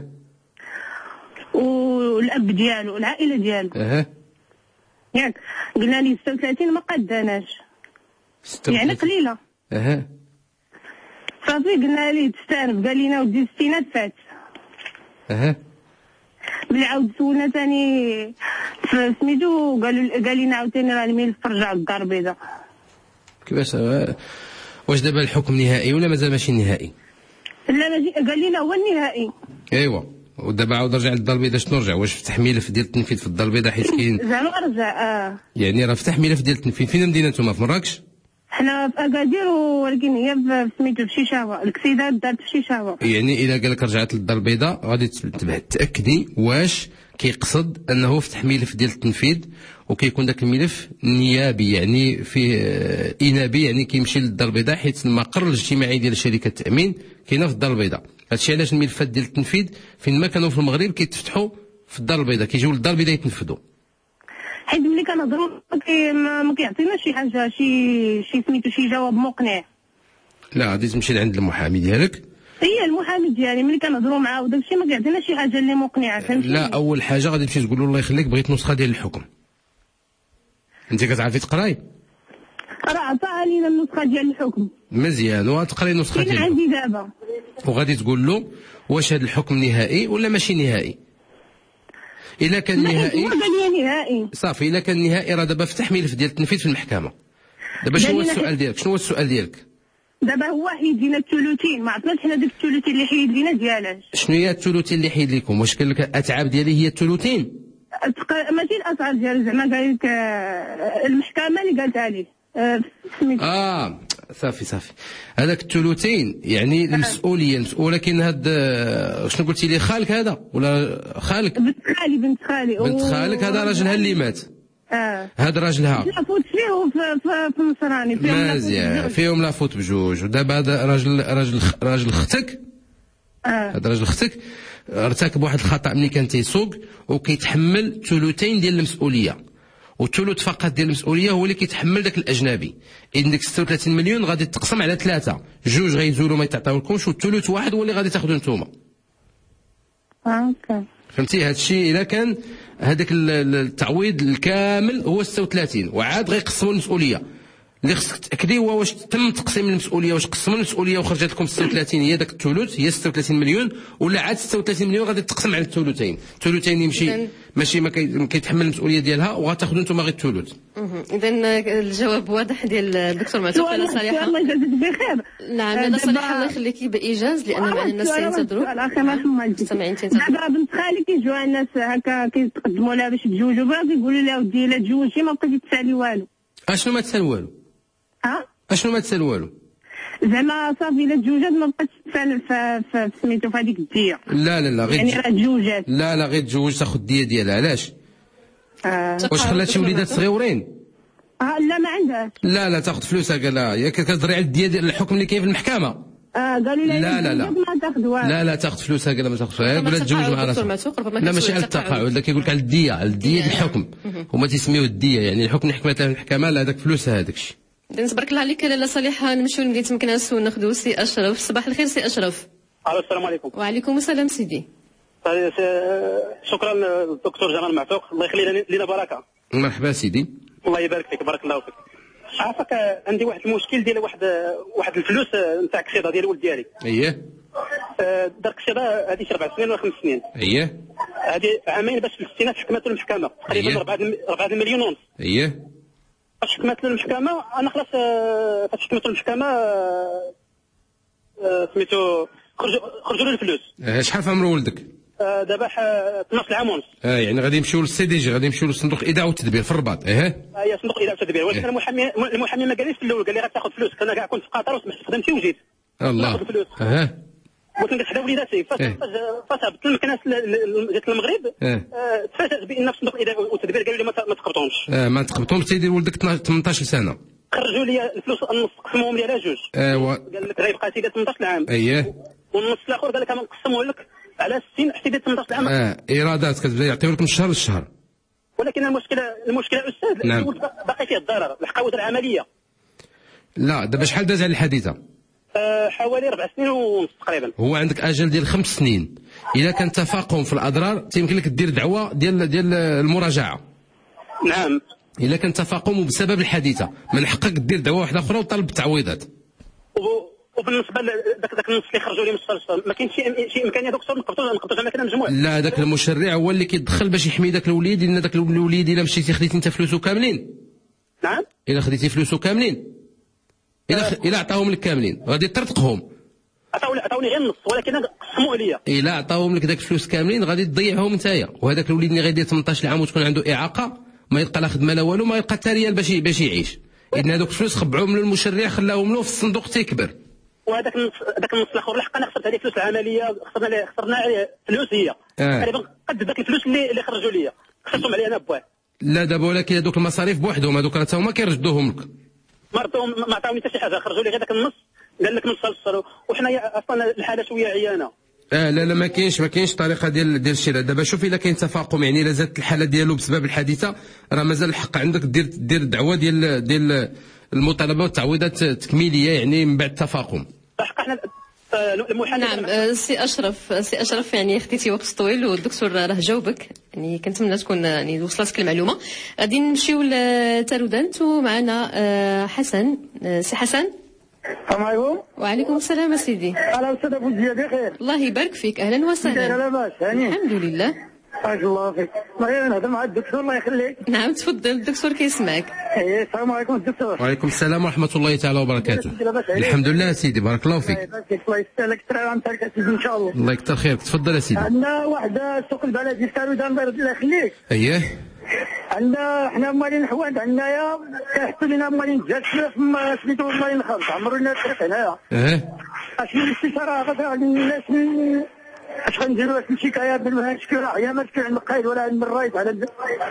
والاب ديالو العائله ديالو. اه. ياك قلنا لي ستة وثلاثين ما قداناش يعني قليله. اه. صافي قلنا لي تستانف، قال لنا ودي الستينات فات. اه. ملي عاود سولنا ثاني في سميتو قالوا قال لنا عاوتاني راه الملف رجع للدار البيضاء. كيفاش واش دابا الحكم نهائي ولا مازال ماشي نهائي؟ لا ماشي، قال لنا هو النهائي. ايوا ودابا عاود رجع للدار البيضاء. شنو رجع؟ واش فتح ملف ديال التنفيذ في الدار البيضاء حيت كاين زعما رجع؟ اه يعني راه فتح ملف ديال التنفيذ. فين مدينه نتوما؟ في مراكش؟ حنا في اكادير، ولكن هي في سميتو في شيشاوه، الكسيده دارت في شيشاوه. يعني الا قال لك رجعت للدار البيضاء غادي تاكدي واش كيقصد انه فتح ملف ديال التنفيذ وكيكون داك الملف نيابي، يعني فيه انابي، يعني كيمشي للدار البيضاء حيت المقر الاجتماعي ديال شركه التامين كاينه في الدار البيضاء. هادشي علاش الملفات ديال التنفيذ فين ما كانوا في المغرب كيتفتحوا في الدار البيضاء، كيجيو للدار البيضاء يتنفذوا. حيت ملي كنهضروا ما كيعطيناش شي حاجه شي شي سميتو شي جواب مقنع. لا غادي تمشي لعند المحامي ديالك. هي المحامي ديالي ملي كنهضروا معاه وداك الشيء ما كيعطينا شي حاجه اللي مقنعه، فهمتي؟ لا اول حاجه غادي تمشي تقول له الله يخليك بغيت نسخه ديال الحكم. انت كتعرفي تقراي؟ راه عطاها لينا النسخه ديال الحكم. مزيان، وغتقراي النسخه ديال الحكم. عندي دابا. وغادي تقول له واش هذا الحكم نهائي ولا ماشي نهائي. الا كان نهائي قال لي نهائي صافي. الا كان نهائي راه دابا فتح ملف ديال التنفيذ في المحكمه. دابا شنو هو السؤال ديالك؟ شنو هو السؤال ديالك؟ دابا هو حيد لينا الثلثين، ما عرفناش حنا ديك الثلثين اللي حيد لينا ديالاش. شنو هي الثلثين اللي حيد لكم؟ واش قال لك الاتعاب ديالي هي الثلثين؟ ماشي الاسعار ديالو، زعما قال لك المحكمه اللي قالتها ليه. اه صافي صافي. هذاك الثلثين يعني المسؤوليه المسؤوله. كاين هاد شنو قلتي لي خالك هذا ولا خالك؟ بنت خالي بنت خالي بنت خالك هذا راجلها اللي مات. اه هاد راجلها لا فوت فيه في في النصراني فيهم مزيان فيهم لا فوت بجوج. ودابا هذا راجل راجل راجل اختك. اه هذا راجل اختك ارتكب واحد الخطا ملي كان تيسوق وكيتحمل ثلثين ديال المسؤوليه، والثلث فقط ديال المسؤوليه هو اللي كيتحمل داك الاجنبي. اذا ديك ستة وثلاثين مليون غادي تقسم على ثلاثه، جوج غيزولوا ما يتعطيوكمش، والثلث واحد هو اللي غادي تاخذوا نتوما. اوكي فهمتي هذا الشيء؟ الا كان هذاك التعويض الكامل هو ستة وثلاثين وعاد غيقسموا المسؤوليه. اللي خصك تاكدي هو واش تم تقسيم المسؤوليه، واش قسموا المسؤوليه وخرجت لكم ستة وثلاثين هي داك الثلث هي ستة وثلاثين مليون، ولا عاد ستة وثلاثين مليون غادي تقسم على الثلثين، الثلثين يمشي ماشي ما كيتحمل المسؤوليه ديالها وغتاخذوا نتوما غير الثلث. اذا الجواب واضح ديال الدكتور معتوق. لا صالحه الله يجازيك بخير. نعم لا صالحه الله يخليكي بايجاز لان معنا الناس تنتظروا. سامعين تنتظروا. دابا بنت خالي كيجيو الناس هكا كيتقدموا لها باش تجوجوا بها كيقولوا لها ودي لا تجوجي ما بقيتي تسالي والو. اشنو ما تسال والو؟ ها؟ اشنو ما تسال والو؟ زعما صافي لا تجوجات ما بقاتش تسال في سميتو في هذيك الديه. لا لا لا غير يعني راه تجوجات. لا لا غير تجوج تاخذ الديه ديالها. علاش؟ آه. واش خلات شي وليدات صغيورين؟ اه لا ما عندهاش. لا لا تاخذ فلوسها قال لها ياك كتهضري على الديه ديال الحكم اللي كاين في المحكمه. اه قالوا لها لا لا لا ما تاخذ والو. لا لا تاخذ فلوسها قال ما تاخذ فلوسها ولا تجوج مع راسها. لا ماشي على التقاعد لا كيقول لك على الديه على الديه ديال الحكم هما تيسميوه الديه يعني الحكم اللي حكمت له المحكمه لا هذاك فلوسها هذاك الشيء. اذا تبارك الله عليك لاله صالحه نمشيو لمدينه مكناس وناخذوا سي اشرف. صباح الخير سي اشرف. السلام عليكم. وعليكم السلام سيدي. شكرا للدكتور جمال معتوق الله يخلي لنا بركه. مرحبا سيدي. الله يبارك فيك بارك الله فيك. عافاك عندي واحد المشكل ديال واحد واحد الفلوس نتاع كسيده ديال الولد ديالي. اييه. دار كسيده هذه ربع سنين ولا خمس سنين. اييه. هذه عامين باش في الاستئناف حكمت له المحكمه تقريبا أربعة المليون ونص. اييه. فاش حكمت له المحكمه انا خلاص فاش حكمت له المحكمه سميتو خرجوا خرجوا له الفلوس. شحال في عمر ولدك؟ دابا اثناش العام ونص. اه يعني غادي يمشيو للسي دي جي غادي يمشيو لصندوق الايداع والتدبير في الرباط. ايه هي صندوق الايداع والتدبير ولكن المحامي المحامي ما قاليش في الاول قال لي غتاخذ فلوس انا كاع كنت في قطر وسمحت خدمتي وجيت. الله. اه قلت لك حدا وليداتي فاش فاش هبطت المكناس جات المغرب تفاجأت بان في صندوق الايداع والتدبير قالوا لي ما تقبطهمش. اه ما تقبطهمش سيدي ولدك ثمنطاش سنه. خرجوا لي الفلوس النص قسموهم لي على جوج. ايوا قال لك غيبقى سيدي ثمنطاش عام. اييه. والنص الاخر قال لك غنقسموه لك على ستين حتى ديال ثمنطاش عام. اه ايرادات كتبدا يعطيو لك من الشهر للشهر. ولكن المشكله المشكله استاذ نعم. باقي فيه الضرر الحقاوه العمليه. لا دابا شحال داز على الحادثه؟ أه حوالي ربع سنين ونص تقريبا. هو عندك اجل ديال خمس سنين. اذا كان تفاقم في الاضرار تيمكن لك دير دعوه ديال ديال المراجعه. نعم. اذا كان تفاقم بسبب الحادثه من حقك دير دعوه واحده اخرى وطالب بالتعويضات. وبالنسبه لذاك داك النص اللي خرجوا لي من الصلصه ما كاينش شي شي امكانيه دكتور نقبطوا نقبطوا زعما كان مجموع. لا داك المشرع هو اللي كيدخل باش يحمي داك الوليد لان داك الوليد الا مشيتي خديتي انت فلوسو كاملين. نعم. الا خديتي فلوسو كاملين الا الا عطاهم لك كاملين غادي ترتقهم. عطاوني عطاوني غير النص ولكن قسموا عليا. الا عطاهم لك داك الفلوس كاملين غادي تضيعهم نتايا وهذاك الوليد اللي غيدير ثمنطاش عام وتكون عنده اعاقه ما يلقى لا خدمه لا والو ما يلقى حتى ريال باش باش يعيش. اذن هذوك الفلوس خبعوهم للمشرع خلاهم له في الصندوق تيكبر. وهذاك النص ذاك النص الاخر لحقنا خسرت عليه فلوس العمليه خسرنا عليه خسرنا عليه فلوس هي تقريبا آه. قد ذاك الفلوس اللي اللي خرجوا لي خسرتهم عليه انا بواه. لا دابا ولكن هذوك المصاريف بوحدهم هذوك راه هما كيردوهم لك. ما ردوهم ما عطاوني حتى شي حاجه خرجوا لي غير ذاك النص قال لك من صلصلوا وحنا اصلا الحاله شويه عيانه. اه لا لا ما كاينش ما كاينش طريقه ديال ديال الشراء. دابا شوف الا كاين تفاقم يعني الا زادت الحاله ديالو بسبب الحادثه راه مازال الحق عندك دير دير دعوه ديال ديال المطالبه والتعويضات تكميليه يعني من بعد التفاقم. حق احنا المحامي. نعم سي اشرف سي اشرف يعني خديتي وقت طويل والدكتور راه جاوبك يعني كنتمنى تكون يعني وصلتك المعلومه. غادي نمشيو لتارودانت ومعنا حسن. سي حسن. السلام عليكم. وعليكم السلام اسيدي. اهلا استاذ ابو زياد بخير. الله يبارك فيك اهلا وسهلا. لاباس هاني. الحمد لله. بارك الله فيك. بغينا نهضر مع الدكتور الله يخليك. نعم تفضل الدكتور كيسمعك. ايه السلام عليكم الدكتور. وعليكم السلام ورحمه الله تعالى وبركاته. الحمد لله سيدي بارك الله فيك. الله يسترك ترى عن ترك سيدي ان شاء الله. الله يكثر خيرك تفضل اسيدي. عندنا واحد السوق البلدي تارودان بارك الله يخليك. اييه. عندنا حنا مالين حوايج عندنايا كيحطوا لنا مالين الدجاج في سميتو مالين الخمس عمروا لنا الطريق هنايا. اه. اش من الاستشاره غدا الناس اش غنديروا واش شكايه بالمشكل راه يا ما تكون عند القايد ولا عند الرايد على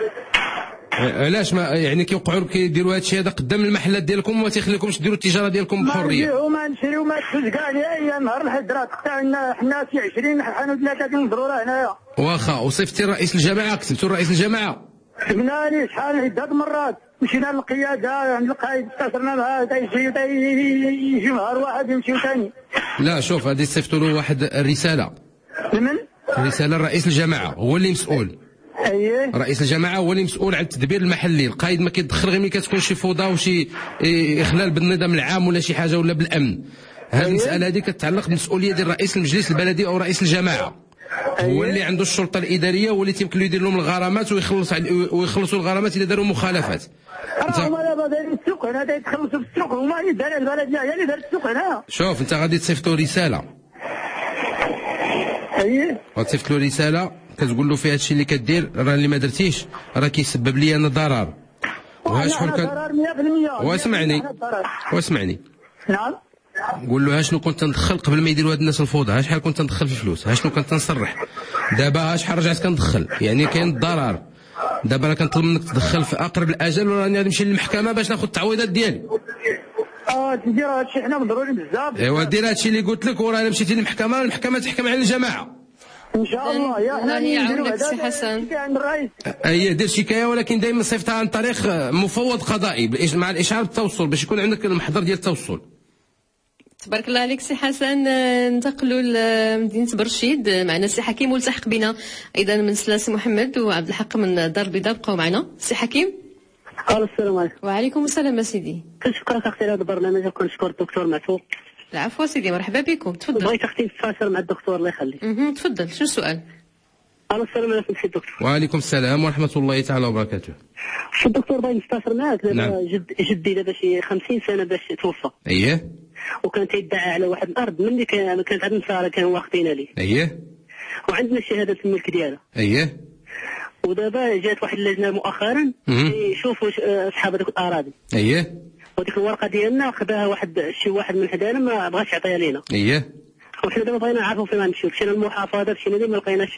علاش ما يعني كيوقعوا كيديروا هذا الشيء هذا قدام المحلات ديالكم وما تيخليكمش ديروا التجاره ديالكم بحريه؟ ما ما نشريو ما تفوز كاع نهائيا نهار الحد تقطع لنا حنا شي عشرين حانوت ثلاثين ضروره هنايا. واخا وصيفتي رئيس الجماعه كتبتوا رئيس الجماعه؟ كتبنا ليه شحال عده مرات مشينا للقياده عند القايد اتصلنا بها تيجي تيجي نهار واحد يمشيو ثاني. لا شوف غادي صيفطوا له واحد الرساله. لمن؟ رساله لرئيس الجماعه هو اللي مسؤول. اييه رئيس الجماعه هو اللي مسؤول على التدبير المحلي. القائد ما كيدخل غير ملي كتكون شي فوضى وشي اخلال بالنظام العام ولا شي حاجه ولا بالامن. هذه المساله هذه كتعلق بالمسؤوليه ديال رئيس المجلس البلدي او رئيس الجماعه. هو اللي عنده الشرطه الاداريه، هو اللي تيمكن له يدير لهم الغرامات ويخلص ويخلصوا الغرامات اذا داروا مخالفات. هما دابا دايرين السوق هنا تيتخلصوا في السوق، هما اللي دار البلديه هي اللي دارت السوق هنا. شوف انت غادي تصيفط له رساله. اييه غتصيفط له رساله كتقول له فيها هادشي اللي كدير راه اللي ما درتيش راه كيسبب لي انا ضرر. وها شحال كان ضرر مية بالمية. واسمعني واسمعني نعم. قول له ها شنو كنت ندخل قبل ما يديروا هاد الناس الفوضى، ها شحال كنت ندخل في الفلوس، ها شنو كنت نصرح، دابا ها شحال رجعت كندخل، يعني كاين الضرر. دابا انا كنطلب منك تدخل في اقرب الاجل وراني غادي نمشي للمحكمه باش ناخذ التعويضات ديالي. اه تدير هادشي حنا ضروري بزاف. ايوا دير هادشي اللي قلت لك وراه انا مشيتي للمحكمه، المحكمه تحكم على الجماعه. ان شاء الله يا حنا الله يعاونك سي حسن. عند الرئيس. اي دير شكايه ولكن دائما صيفطها عن طريق مفوض قضائي مع الاشعار بالتوصل باش يكون عندك المحضر ديال التوصل. تبارك الله عليك سي حسن. ننتقلوا لمدينه برشيد، معنا سي حكيم ملتحق بنا ايضا من سلاسي محمد وعبد الحق من دار البيضاء. بقاو معنا سي حكيم. السلام عليكم. وعليكم السلام سيدي. كنشكرك اختي على هذا البرنامج وكنشكر الدكتور معتوق. العفو سيدي مرحبا بكم. تفضل. بغيت اختي نتفاصل مع الدكتور الله يخليك. اها تفضل. شنو السؤال؟ السلام عليكم سي الدكتور. وعليكم السلام ورحمه الله تعالى وبركاته. سي الدكتور بغيت نستفسر معاك. دابا نعم. جد جدي دابا شي خمسين سنه باش توفى. اييه. وكان تيدعى على واحد الارض ملي كانت عندنا نصارى كانوا واخدينها ليه. اييه. وعندنا شهاده الملك ديالها. اييه. ودابا جات واحد اللجنه مؤخرا يشوفوا اصحاب هذوك الاراضي. اييه. وديك الورقه ديالنا خداها واحد شي واحد من حدانا ما بغاش يعطيها لينا. اييه. وحنا دابا بغينا نعرفوا فين غنمشيو، مشينا للمحافظه مشينا ليه ما لقيناش.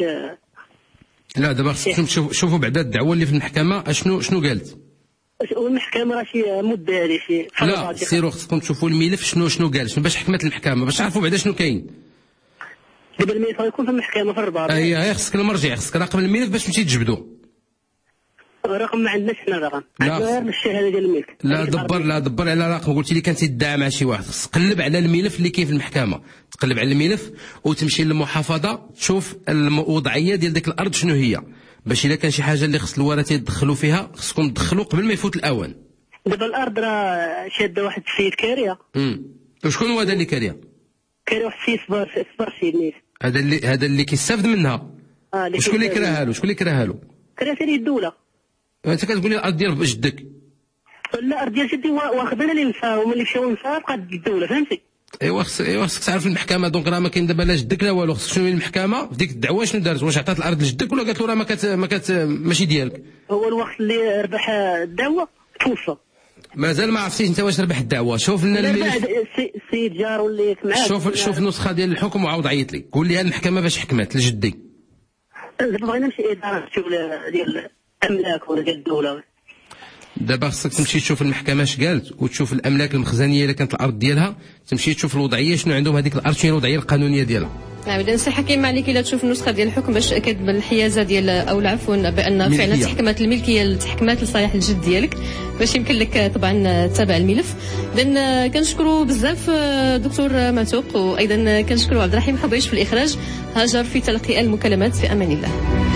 لا دابا خصكم شوفوا بعدا الدعوه اللي في المحكمه اشنو شنو قالت. والمحكمه راه شي مده هذه شي. لا سيروا خصكم تشوفوا الملف شنو شنو قال، شنو باش حكمت المحكمه باش تعرفوا بعدا شنو كاين. دابا الملف غيكون في المحكمه في الرباط. هي هي خصك المرجع، خصك رقم الملف باش تمشي تجبدو. الرقم ما عندناش حنا الرقم، لا. عندنا غير الشهاده ديال الملك. لا دبر لا دبر على رقم. قلتي لي كان تيدعى مع شي واحد، خصك تقلب على الملف اللي كاين في المحكمه، تقلب على الملف وتمشي للمحافظه تشوف الوضعيه ديال ديك الارض شنو هي، باش الا كان شي حاجه اللي خص الورثه يدخلوا فيها خصكم تدخلوا قبل ما يفوت الاوان. دابا الارض راه شاده واحد السيد كاريه. امم وشكون هو هذا اللي كاريه؟ كاريه واحد السيد في برشيد نيت. هذا اللي هذا اللي كيستافد منها. اه اللي وشكون اللي كراها له؟ شكون اللي كراها له؟ كراها لي الدوله. انت كتقول لي الارض ديال جدك. لا الارض ديال جدي واخدنا لي نساء وملي مشاو نساء بقات الدوله فهمتي. ايوا خصك ايوا خصك تعرف المحكمه. دونك راه ما كاين دابا لا جدك لا والو، خصك شنو المحكمه في ديك الدعوه شنو دارت، واش عطات الارض لجدك ولا قالت له راه ما كت ما كت ماشي ديالك. هو الوقت اللي ربح الدعوه توفى. مازال ما عرفتيش انت واش ربح الدعوه. شوف لنا الملف. السيد جارو اللي معاه. شوف شوف النسخه ديال الحكم وعاود عيط لي قول لي المحكمه باش حكمت لجدي. دابا بغينا نمشي اداره ديال الاملاك ولا ديال الدوله. دابا خصك تمشي تشوف المحكمه اش قالت وتشوف الاملاك المخزنيه الا كانت الارض ديالها، تمشي تشوف الوضعيه شنو عندهم هذيك الارض، شنو الوضعيه القانونيه ديالها. نعم اذا سي حكيم ما عليك الا تشوف النسخه ديال الحكم باش تاكد بالحيازه ديال او عفوا بان فعلا تحكمات الملكيه تحكمات لصالح الجد ديالك باش يمكن لك طبعا تتابع الملف. اذا كنشكروا بزاف دكتور معتوق وايضا كنشكروا عبد الرحيم حبيش في الاخراج، هاجر في تلقي المكالمات. في امان الله.